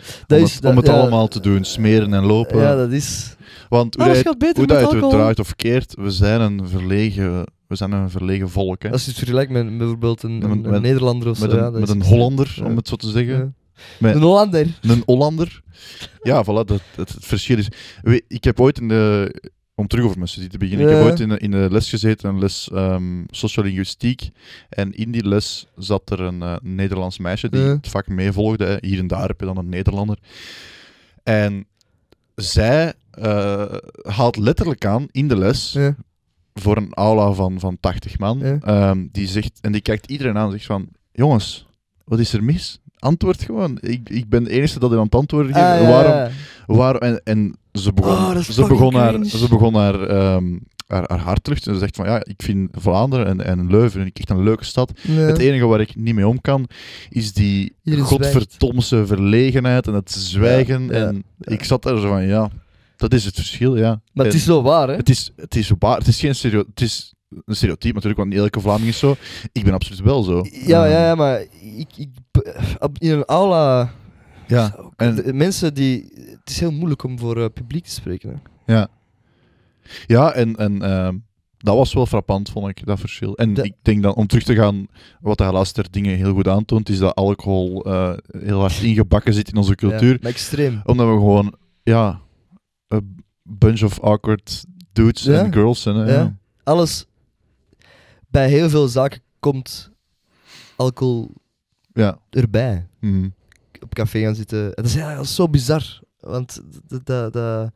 Dat om is, het, dat, om het ja, allemaal te doen, smeren en lopen. Ja, dat is... Want hoe, Alles dat, gaat beter hoe met dat je het alcohol. draait of keert, we zijn een verlegen, we zijn een verlegen volk. Hè. Als je het vergelijkt met, met bijvoorbeeld een, een, Met- een met- Nederlander of Met zo. een, ja, dat met is een extreem. Hollander, Ja. om het zo te zeggen. Ja. Met Een Hollander. een Hollander. Ja, voilà, dat, het, het verschil is... Weet, ik heb ooit in de... Om terug over mijn studie te beginnen. Ik Ja. heb ooit in de, in de les gezeten, een les um, sociolinguïstiek. En in die les zat er een uh, Nederlands meisje die Ja. het vak meevolgde. Hè. Hier en daar heb je dan een Nederlander. En zij uh, haalt letterlijk aan in de les... Ja. voor een aula van, van tachtig man. Ja. Um, die zegt, en die kijkt iedereen aan en zegt van... Jongens, wat is er mis? Antwoord gewoon. Ik, ik ben de enige dat er aan het antwoorden geeft. Ah, ja, waarom, ja. waarom, en, en ze begon, Oh, dat is ze fucking begon, haar, cringe. ze begon haar, um, haar, haar hart te luchten. En ze zegt van, ja, ik vind Vlaanderen en, en Leuven en ik echt een leuke stad. Ja. Het enige waar ik niet mee om kan, is die Iedereen godverdomse verlegenheid en het zwijgen. Ja, ja, en ja. ik zat daar zo van, ja, dat is het verschil, ja. Maar het En is zo waar, hè? het is, het is waar. Het is geen stereo, het is een stereotype natuurlijk, want niet elke Vlaming is zo. Ik ben absoluut wel zo. Ja, Um, ja, ja, maar ik, ik, op- in een aula... Ja, en- de mensen die... Het is heel moeilijk om voor uh, publiek te spreken, hè? Ja, ja en, en ehm, dat was wel frappant, vond ik, dat verschil. En De- ik denk dan, om terug te gaan, wat de Halaster dingen heel goed aantoont, is dat alcohol eh, heel hard ingebakken zit in onze cultuur. Ja, maar extreem. Omdat we gewoon, ja, een bunch of awkward dudes Ja. en girls zijn. Hè, Ja. ja. Alles... Bij heel veel zaken komt alcohol Ja. erbij. Mhm. Op café gaan zitten. En dat is ja, dat is zo bizar. Want dat, dat, dat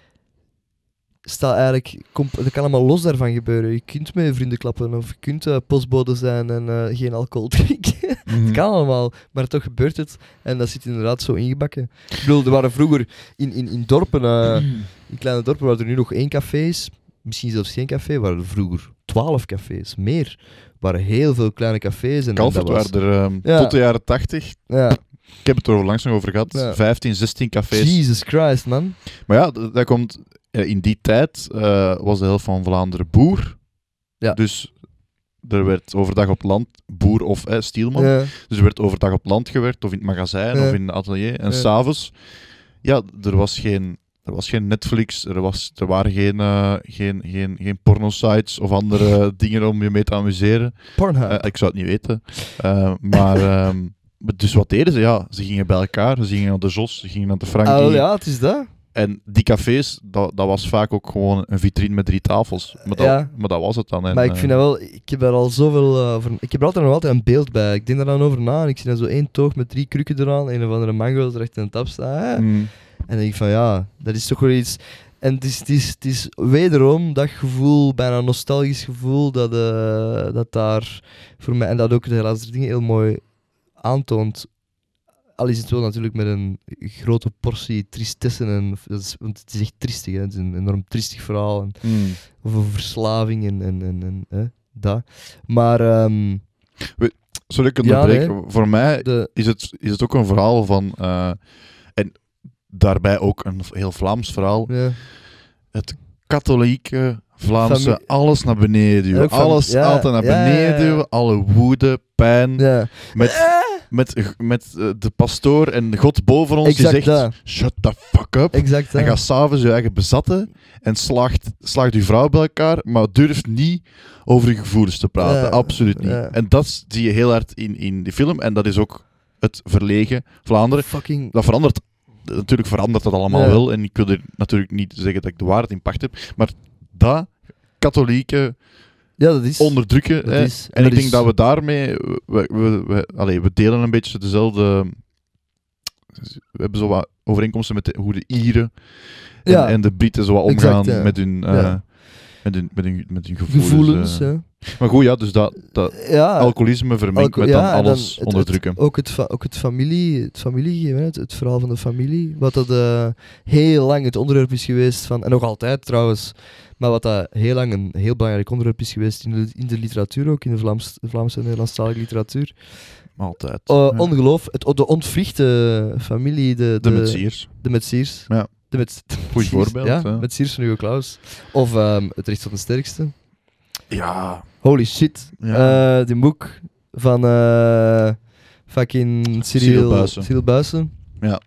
staat eigenlijk... Komt, dat kan allemaal los daarvan gebeuren. Je kunt met je vrienden klappen of je kunt uh, postbode zijn en uh, geen alcohol drinken. Mhm. Het kan allemaal, maar toch gebeurt het. En dat zit inderdaad zo ingebakken. Ik bedoel, er waren vroeger in, in, in dorpen, uh, in kleine dorpen, waar er nu nog één café is, misschien zelfs geen café, waren er vroeger twaalf cafés, meer. Er waren heel veel kleine cafés. En, Kalvert en dat was, waren er ehm, Ja. tot de jaren tachtig. ja, Ik heb het er langs nog over gehad. Ja. vijftien, zestien cafés. Jesus Christ, man. Maar ja, d- dat komt... ja, in die tijd eh, was de helft van Vlaanderen boer. Ja. Dus er werd overdag op land boer of eh, stielman. Ja. Dus er werd overdag op land gewerkt, of in het magazijn, Ja. of in het atelier. En Ja. s'avonds, ja, er was geen... Er was geen Netflix, er, was, er waren geen, eh, geen, geen, geen pornosites of andere dingen om je mee te amuseren. Pornhub. Eh, ik zou het niet weten. Eh, maar, ehm, dus wat deden ze? Ja, ze gingen bij elkaar, ze gingen naar de Jos, ze gingen naar de Frankie. Ah, ja, het is dat. En die cafés, dat, dat was vaak ook gewoon een vitrine met drie tafels. Maar dat, Ja. maar dat was het dan. En, Maar ik eh, vind dat wel, ik heb daar al zoveel uh, over, ik heb er altijd nog altijd een beeld bij. Ik denk daar dan over na en ik zie dan zo één toog met drie krukken eraan, een of andere mango dat er echt in de tap staat. hè. mm, En dan denk ik van ja, dat is toch wel iets. En het is, het is, het is wederom dat gevoel, bijna een nostalgisch gevoel, dat, uh, dat daar voor mij, en dat ook de laatste dingen heel mooi aantoont. Al is het wel natuurlijk met een grote portie tristesse, en, dat is, want het is echt triestig, hè. Het is een enorm triestig verhaal. En, mm. over verslaving en, en, en, en hè, dat. Maar ehm, Sorry, ik Ja, onderbreek. nee. Voor mij de, is het, is het ook een verhaal van... eh, en daarbij ook een heel Vlaams verhaal. ja, Katholieke, Vlaamse, Familie- alles naar beneden duwen. Ook van- Alles ja, altijd naar ja, ja, beneden ja. duwen. Alle woede, pijn. ja. Met, met, met eh, de pastoor en God boven ons Exact die zegt... dat. Shut the fuck up. Exact En dat. ga s'avonds je eigen bezatten en slaagt, slaagt je vrouw bij elkaar, maar durft niet over je gevoelens te praten. Ja, Absoluut niet. ja. En dat zie je heel hard in, in die film. En dat is ook het verlegen Vlaanderen. Fucking... Dat verandert... Natuurlijk verandert dat allemaal Ja. wel. En ik wil er natuurlijk niet zeggen dat ik de waarheid in pacht heb. Maar dat katholieke Ja, dat is... onderdrukken. dat hè, is- en dat ik denk is- dat we daarmee... We, we, we, allee, we delen een beetje dezelfde... We hebben zo wat overeenkomsten met de, hoe de Ieren en, Ja. en de Britten zo wat omgaan Exact, ja. met, hun, eh, Ja. met, hun, met, hun, met hun gevoelens. gevoelens, eh. hè. Maar goed, ja, dus dat, dat Ja. alcoholisme vermengt Alco- met ja, dan en alles het- onderdrukken. Het, ook, het fa- ook het familie, het familiegegeven, het, het verhaal van de familie, wat dat eh, heel lang het onderwerp is geweest van, en nog altijd trouwens, maar wat dat heel lang een heel belangrijk onderwerp is geweest in de, in de literatuur ook, in de Vlaams, Vlaamse en Nederlandstalige literatuur. Altijd. Uh, Ja. Ongeloof, het, de ontwrichte familie, de, De de, Metsiers. de Metsiers. Ja. De Mets- Goed voorbeeld. Ja, hè. Metsiers van Hugo Claus. Of ehm, Het Recht tot de Sterkste. Ja. Holy shit. Ja. Eh, die boek van eh fucking Cyril Cyril Buijsen. Cyril Buijsen. Ja.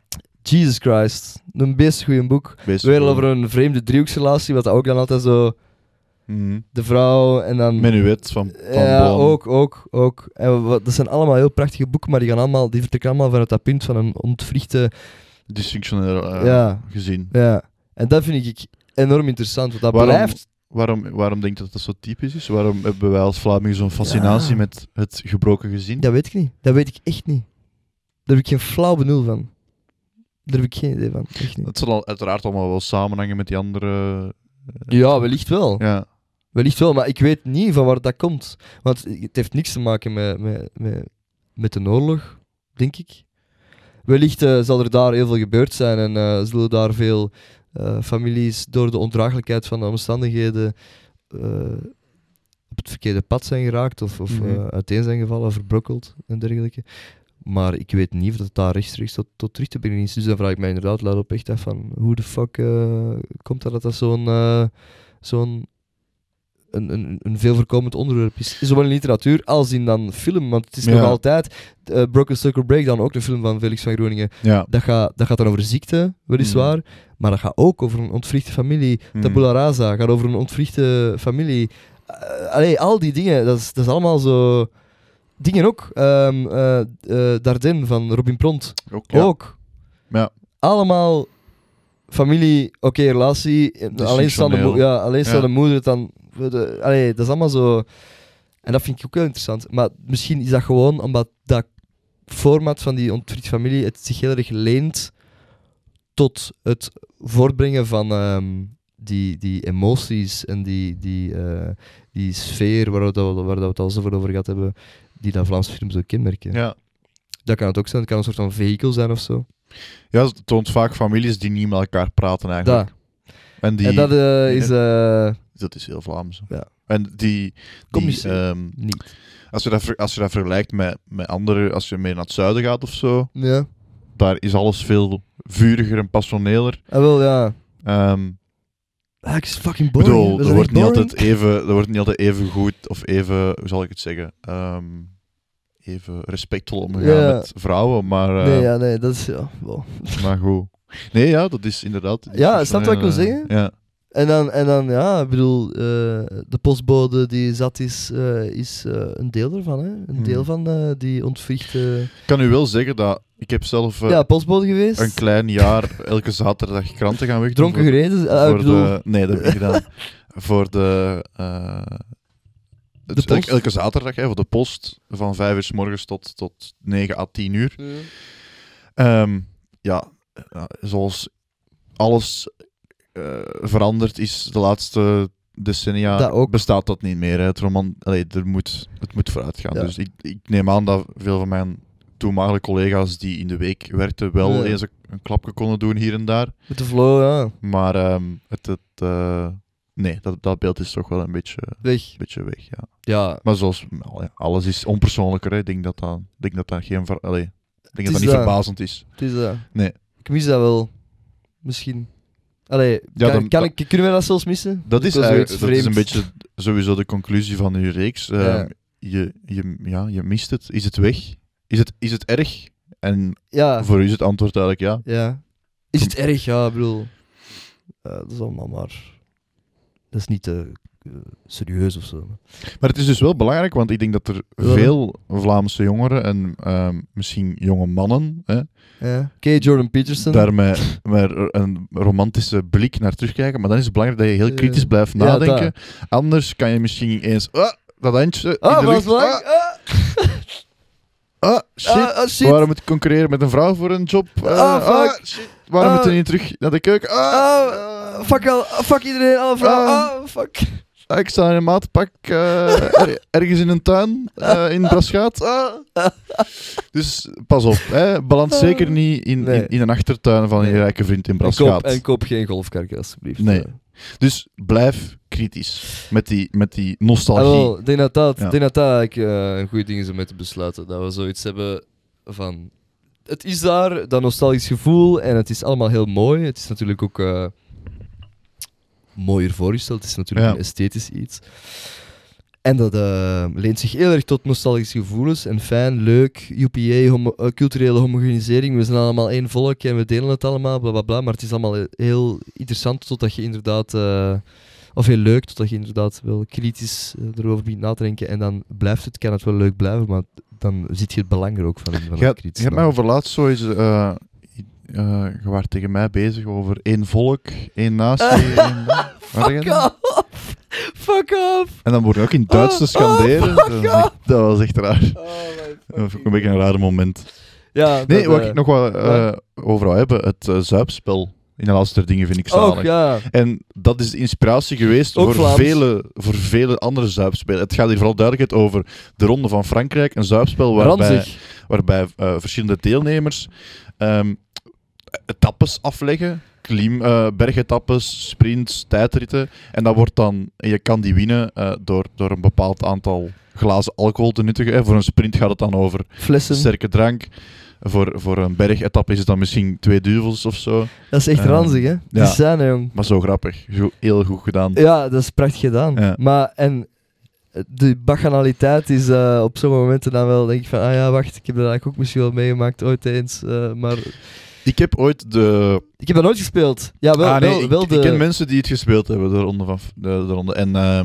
Jesus Christ. Een best goeie boek. Best Weer goed. over een vreemde driehoeksrelatie, wat ook dan altijd zo... Mhm. De vrouw en dan... Menuet van Van Ja, Boon. ook, ook, ook. En wat, dat zijn allemaal heel prachtige boeken, maar die, gaan allemaal, die vertrekken allemaal vanuit dat punt van een ontwrichte... Dysfunctioneel eh, Ja. gezin. Ja. En dat vind ik enorm interessant, want dat Waarom- blijft... Waarom, waarom denk je dat dat zo typisch is? Waarom hebben wij als Vlamingen zo'n fascinatie Ja. met het gebroken gezin? Dat weet ik niet. Dat weet ik echt niet. Daar heb ik geen flauw benul van. Daar heb ik geen idee van. Echt niet. Het zal al- uiteraard allemaal wel samenhangen met die andere... Ja, wellicht wel. Ja. Wellicht wel, maar ik weet niet van waar dat komt. Want het heeft niks te maken met, met, met, met een oorlog, denk ik. Wellicht uh, zal er daar heel veel gebeurd zijn en uh, zullen daar veel uh, families door de ondraaglijkheid van de omstandigheden uh, op het verkeerde pad zijn geraakt of, of Mhm. uh, uiteen zijn gevallen, verbrokkeld en dergelijke. Maar ik weet niet of dat daar rechtstreeks tot, tot terug te brengen is. Dus dan vraag ik mij inderdaad luid op echt af van hoe de fuck uh, komt dat dat dat zo'n uh, zo'n een, een, een veel voorkomend onderwerp is. Zowel in literatuur als in dan film. Want het is Ja. nog altijd uh, Broken Circle Breakdown, ook een film van Felix van Groeningen. Ja. Dat gaat, dat gaat dan over ziekte, weliswaar. Mm. Maar dat gaat ook over een ontwrichte familie. Mm. Tabula Rasa gaat over een ontwrichte familie. Uh, allee, al die dingen, dat is, dat is allemaal zo... Dingen ook. Um, uh, uh, Dardenne van Robin Pront. Ook, ja. Ook. Ja. Allemaal familie, oké, relatie. Alleenstaande, mo- ja, alleenstaande Ja. moeder. Dan, de, allee, dat is allemaal zo... En dat vind ik ook heel interessant. Maar misschien is dat gewoon omdat dat format van die ontwrichte familie het zich heel erg leent tot het voortbrengen van ehm, die, die emoties en die, die, uh, die sfeer waar, dat we, waar dat we het al zoveel over gehad hebben, die dat Vlaamse film zo kenmerken. Ja. Dat kan het ook zijn, het kan een soort van vehikel zijn of zo. Ja, het toont vaak families die niet met elkaar praten eigenlijk. Dat. En, die, En dat uh, is uh, dat is heel Vlaams. Ja. En die... die Communiceren. ehm, niet. als, je dat, ver- als je dat vergelijkt met, met andere... Als je meer naar het zuiden gaat of zo, Ja. daar is alles veel vuriger en passioneler. Ah, wel, ja. Ehm Ah, ik is fucking Ik boring. bedoel, We er zijn wordt, echt niet boring. altijd even, er wordt niet altijd even goed of even, hoe zal ik het zeggen, ehm, even respectvol omgegaan Ja. met vrouwen, maar, eh, Nee, ja, nee, dat is... Ja, wel. maar goed. Nee, ja, dat is inderdaad... Ja, snap je wat ik wil eh, zeggen? Ja. En dan, en dan, ja, ik bedoel, uh, de postbode die zat is, uh, is uh, een deel ervan, hè. Een Hmm. deel van uh, die ontwrichte... Ik kan u wel zeggen dat ik heb zelf eh, ja, postbode geweest. een klein jaar elke zaterdag kranten gaan wegdoen. Dronken voor- gereden. Uh, voor ik bedoel, de, nee, dat heb ik niet gedaan. Voor de... eh, het- post? elke, elke zaterdag, hè, voor de post, van vijf uur 's morgens tot, tot negen à tien uur. Ehm, ja, eh, zoals alles eh, veranderd is de laatste decennia, Dat ook. bestaat dat niet meer. Hè. Het, roman, allee, er moet, het moet vooruit gaan. Ja. Dus ik, ik neem aan dat veel van mijn toenmalige collega's die in de week werkten wel Ja. eens een, een klapje konden doen hier en daar. Met de flow, ja. Maar ehm, het, het, eh, nee, dat, dat beeld is toch wel een beetje, Weg. beetje weg. Ja. Ja, Maar zoals nou ja, alles is onpersoonlijker. Hè. Ik denk dat dat, ik denk dat, dat geen ver, allee, ik denk dat is dat niet dat. verbazend is. het is dat. Nee. Ik mis dat wel. Misschien. Allee, Ja, kan, dan- kan dat- ik, kunnen we dat zelfs missen? Dat is, was eigenlijk, zoiets dat is een vreemds. beetje sowieso de conclusie van uw reeks. Ehm, Ja. je, je, ja, je mist het. Is het weg? Is het, is het erg? En Ja. voor u is het antwoord eigenlijk ja. Ja. Is het erg? Ja, ik bedoel... Uh, dat is allemaal maar... Dat is niet te uh, serieus of zo. Maar het is dus wel belangrijk, want ik denk dat er Ja. veel Vlaamse jongeren en ehm, misschien jonge mannen hè, Ja. Oké, Jordan Peterson. daar met, met een romantische blik naar terugkijken. Maar dan is het belangrijk dat je heel kritisch Ja. blijft Ja, nadenken. Anders kan je misschien eens... Ah, dat handje Ah, in de wat lucht. belangrijk. Ah, Ah, ah, shit. ah, ah, shit. Waarom moet ik concurreren met een vrouw voor een job? Uh, Ah, fuck. ah, shit. Waarom Ah. moet je niet terug naar de keuken? Ah, Ah, fuck, al, fuck iedereen, alle vrouwen. Ah. Ah, fuck. ah, ik sta in een maatpak uh, er- ergens in een tuin uh, in Braschaat. Ah. Dus pas op, hè. Balans zeker niet in, Nee. in, in een achtertuin van je Nee. rijke vriend in En koop, Braschaat. en koop geen golfkarken, alsjeblieft. Nee. Eh. Dus blijf kritisch met die, met die Ah, nostalgie. wel, ik denk dat dat, Ja. ik denk dat, dat eigenlijk, eh, een goede ding is om mee te besluiten. Dat we zoiets hebben van... Het is daar, dat nostalgisch gevoel, en het is allemaal heel mooi. Het is natuurlijk ook eh, mooier voorgesteld. Het is natuurlijk Ja. een esthetisch iets. En dat uh, leent zich heel erg tot nostalgische gevoelens. En fijn, leuk, U P A, homo- uh, culturele homogenisering. We zijn allemaal één volk en we delen het allemaal, bla bla bla. Maar het is allemaal heel interessant totdat je inderdaad... Uh, of heel leuk, totdat je inderdaad wel kritisch uh, erover begint na te denken. En dan blijft het, kan het wel leuk blijven, maar dan ziet je het belang er ook van. van je, het kritisch je hebt mij over laatst zo eens... Uh, uh, je was tegen mij bezig over één volk, één natie. één, Fuck off! Fuck off! En dan word je ook in Duits te scanderen. Oh, dat, was echt, dat was echt raar. Oh, dat was ook een beetje een raar moment. Ja, nee, dat, wat uh, ik nog wel uh, over wil hebben, het uh, zuipspel. In de laatste dingen vind ik zalig. Oh, ja. En dat is de inspiratie geweest ook voor vele, voor vele andere zuipspelen. Het gaat hier vooral duidelijkheid over de Ronde van Frankrijk, een zuipspel waarbij, waarbij uh, verschillende deelnemers um, etappes afleggen. Klim, uh, bergetappes, sprints, tijdritten. En dat wordt dan, en je kan die winnen uh, door, door een bepaald aantal glazen alcohol te nuttigen. Hè. Voor een sprint gaat het dan over flessen, sterke drank. Voor, voor een bergetappe is het dan misschien twee duvels of zo. Dat is echt uh, ranzig, hè? Die ja, scène, jong. Maar zo grappig. Zo heel goed gedaan. Ja, dat is prachtig gedaan. Ja. Maar, en de bacchanaliteit is uh, op sommige momenten dan wel, denk ik van, ah ja, wacht, ik heb dat eigenlijk ook misschien wel meegemaakt ooit eens, uh, maar... Ik heb ooit de... Ik heb dat nooit gespeeld. Ja, wel, ah, nee, wel, ik, wel de... ik ken mensen die het gespeeld hebben, de ronde van... De, de ronde. En uh,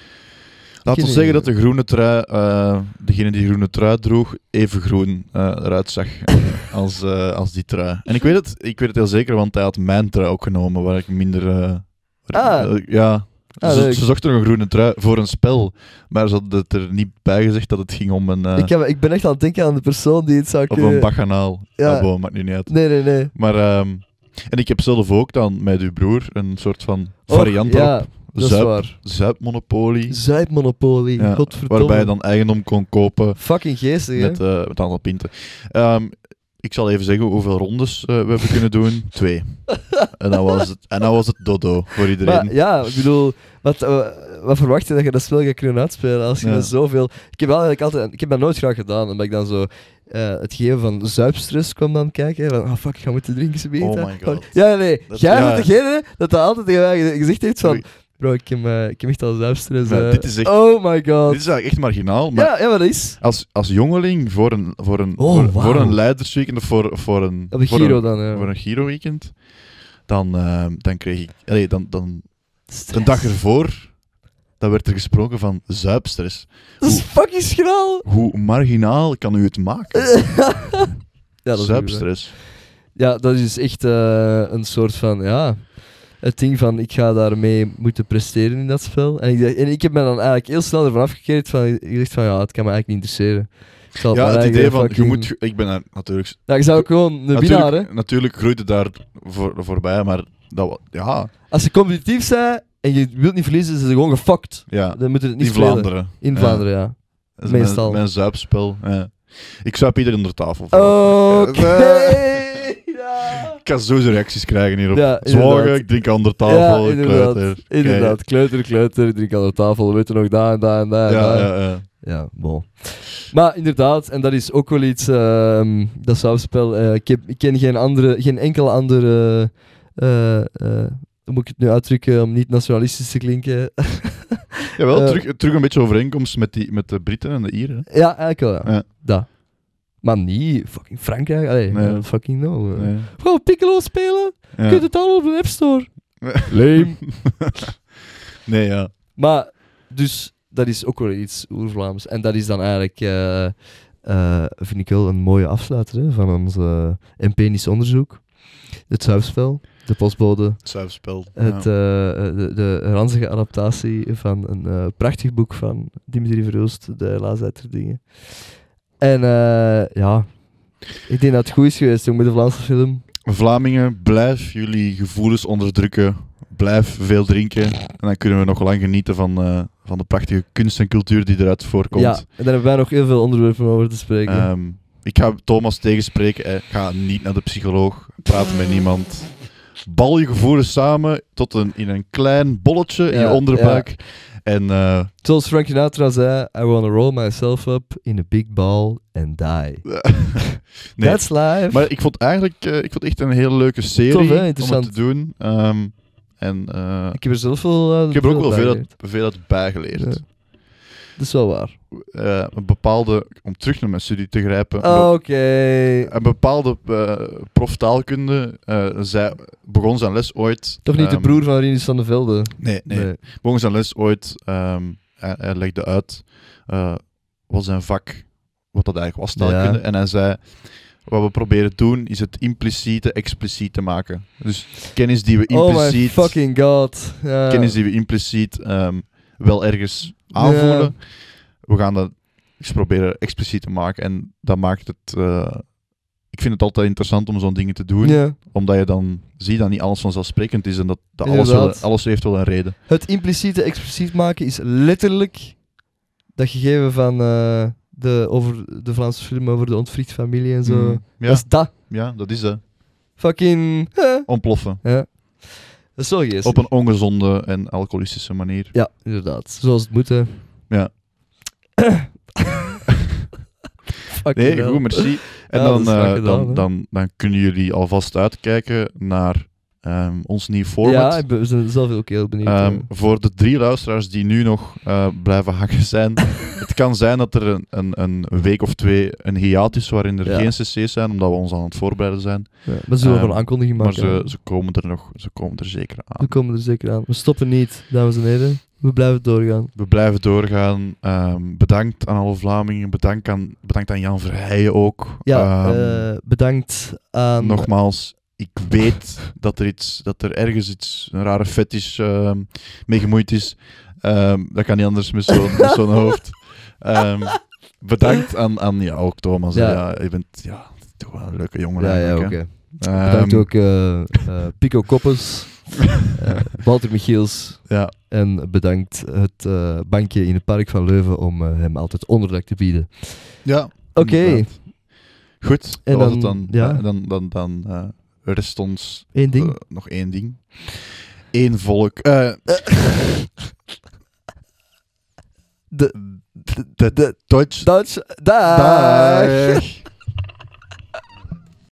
laten we zeggen dat de groene trui, uh, degene die de groene trui droeg, even groen uh, eruit zag uh, als, uh, als die trui. En ik weet, het, ik weet het heel zeker, want hij had mijn trui ook genomen, waar ik minder... Uh, waar, ah. uh, ja... Ah, ze, ze zochten een groene trui voor een spel, maar ze hadden het er niet bij gezegd dat het ging om een... Uh, ik, heb, ik ben echt aan het denken aan de persoon die het zou Of kunnen... een baganaal. Ja. Ja, boom, maakt nu niet uit. Nee, nee, nee. Maar, um, en ik heb zelf ook dan met uw broer een soort van Och, variant ja, erop. dat is Zuip, waar. Zuipmonopolie. Zuipmonopolie, Ja, godverdomme. waarbij je dan eigendom kon kopen Fucking geestig, met, uh, met een aantal pinten. Um, ik zal even zeggen hoeveel rondes uh, we hebben kunnen doen. Twee. En dan was het, en dan was het dodo voor iedereen. Maar ja, ik bedoel, wat, uh, wat verwacht je dat je dat spel gaat kunnen uitspelen als je Ja. met zoveel... Ik heb wel eigenlijk altijd... Ik heb dat nooit graag gedaan, omdat ik dan zo... Uh, het geven van zuipstress kwam dan kijken. Van, oh fuck, ik ga moeten drinken, ze weten. Oh my god. Ja, nee. Dat, Jij ja. bent degene dat dat altijd tegen mij gezegd heeft van... Bro, ik heb, uh, ik heb echt al zuipstress. Ja, uh, dit is echt, oh my god. Dit is eigenlijk echt marginaal. Maar ja, ja, maar dat is... als, als jongeling voor een, voor een, Oh, voor, wow. voor een leidersweekend of voor, voor een... Op de voor Giro een, dan, ja. Voor een Giro-weekend, dan, uh, dan kreeg ik... Allee, dan, dan, Stress. een dag ervoor, dan werd er gesproken van zuipstress. Dat is fucking schraal. Hoe marginaal kan u het maken? ja, dat is Zuipstress. Ja, dat is echt uh, een soort van, ja, het ding van ik ga daarmee moeten presteren in dat spel. En ik, dacht, en ik heb me dan eigenlijk heel snel ervan afgekeerd van, ik dacht van ja, het kan me eigenlijk niet interesseren. Ik zal Ja, maar het eigenlijk idee van, fucking- je moet, ik ben er natuurlijk... Ja, je zou ook gewoon een winnaar, hè. Natuurlijk, natuurlijk groeide daar voor, voorbij, maar dat, wa- ja, Als je competitief bent en je wilt niet verliezen, is het gewoon gefokt. ja, Dan moet je het niet in spelen. Vlaanderen. In Ja. Vlaanderen, ja. Dat is Meestal. Mijn, mijn zuipspel. Ja. Ik zuip iedereen onder tafel. Oké. Ja. Ja. Ik kan sowieso reacties krijgen hierop. Ja, Zwagen, inderdaad. ik drink onder tafel. Ja, inderdaad. kleuter. Inderdaad. Kleuter, kleuter, drink aan de tafel. We weten nog daar en daar en daar. Kijk. en Ja, daar. ja, ja. Ja, bon. Maar inderdaad, en dat is ook wel iets, uh, dat zuipspel. Uh, ik, heb, ik ken geen, andere, geen enkele andere, uh, uh, hoe moet ik het nu uitdrukken om niet nationalistisch te klinken? Jawel, Uh, terug, terug een beetje overeenkomst met, die, met de Britten en de Ieren. Ja, eigenlijk wel, ja. Ja. Dat. Maar niet fucking Frankrijk, allee, Nee. uh, fucking no. Uh. Nee. Gewoon Piccolo spelen, Ja. je kunt het al op de App Store. Nee. Lame. Nee, ja. Maar, dus, dat is ook wel iets oer-Vlaams. En dat is dan eigenlijk, uh, uh, vind ik wel een mooie afsluiter hè, van ons uh, empirisch onderzoek. Het zuipspel, de postbode, Het zuipspel. het, uh, de, de ranzige adaptatie van een uh, prachtig boek van Dimitri Verhulst, De helaas uit der dingen. En uh, ja, ik denk dat het goed is geweest jong, met de Vlaamse film. Vlamingen, blijf jullie gevoelens onderdrukken. Blijf veel drinken. En dan kunnen we nog lang genieten van, uh, van de prachtige kunst en cultuur die eruit voorkomt. Ja, en daar hebben wij nog heel veel onderwerpen over te spreken. Um, ik ga Thomas tegenspreken. Eh, ga niet naar de psycholoog. Praat met niemand. Bal je gevoelens samen tot een, in een klein bolletje in Ja, je onderbuik. ja. En uh, Zoals Frank Sinatra zei, I wanna roll myself up in a big ball and die. nee. That's life. Maar ik vond eigenlijk uh, ik vond echt een hele leuke serie Tof, hè? om Interessant. het te doen. Um, en uh, Ik heb er zelf wel uh, ik heb er ook wel bij veel, geleerd. uit- veel uit bijgeleerd. Ja. Dat is wel waar. Uh, een bepaalde, om terug naar mijn studie te grijpen, Oké. Okay. een bepaalde uh, prof taalkunde uh, zij begon zijn les ooit... Toch niet um, de broer van Rinus van de Velde? Nee, nee. nee. Begon zijn les ooit, um, hij, hij legde uit uh, wat zijn vak, wat dat eigenlijk was, taalkunde. Ja. En hij zei, wat we proberen te doen, is het impliciete expliciet te maken. Dus kennis die we impliciet... Oh my fucking god. Ja. Kennis die we impliciet um, wel ergens aanvoelen. Ja. We gaan dat eens proberen expliciet te maken. En dat maakt het... Uh, ik vind het altijd interessant om zo'n dingen te doen. Ja. Omdat je dan ziet dat niet alles vanzelfsprekend is. En dat, dat alles, wel, alles heeft wel een reden. Het impliciete expliciet maken is letterlijk dat gegeven van... Uh, de, over de Vlaamse film over de ontwrichte familie en zo. Mm, ja. Dat is dat. Ja, dat is dat. Fucking... Eh. Ontploffen. Ja. Dat is zo geestig. Op een ongezonde en alcoholistische manier. Ja, inderdaad. Zoals het moet, hè. Ja. Nee, hell. Goed, merci. En ja, dan, uh, gedaan, dan, dan, dan kunnen jullie alvast uitkijken naar um, ons nieuw format. Ja, ik ben, we zijn zelf ook heel benieuwd. Um, voor de drie luisteraars die nu nog uh, blijven hangen zijn. Het kan zijn dat er een, een, een week of twee een hiaat is waarin er ja. geen cc's zijn, omdat we ons aan het voorbereiden zijn. Ja, maar ze zullen um, een aankondiging maken. Maar ze, ze, komen er nog, ze komen er zeker aan. Ze komen er zeker aan. We stoppen niet, dames en heren. We blijven doorgaan. We blijven doorgaan. Um, bedankt aan alle Vlamingen. Bedankt aan, bedankt aan Jan Verheijen ook. Ja, um, uh, bedankt aan... Nogmaals, ik weet dat er, iets, dat er ergens iets, een rare fetish uh, mee gemoeid is. Um, dat kan niet anders met zo'n met zo'n hoofd. Um, bedankt aan, aan ja, ook Thomas. Ja. Ja, je bent ja, toch wel een leuke jongen. Ja, ja, oké. Okay. Um, bedankt ook uh, uh, Pico Koppes. uh, Walter Michiels. Ja. En bedankt het uh, bankje in het park van Leuven om uh, hem altijd onderdak te bieden. Ja. Oké. Okay. Goed. En dan, dan, ja. uh, dan, dan, dan uh, rest ons Eén ding. Uh, nog één ding. Eén volk. Uh, de, de, de Deutsch. Deutsch. Dag. Dag.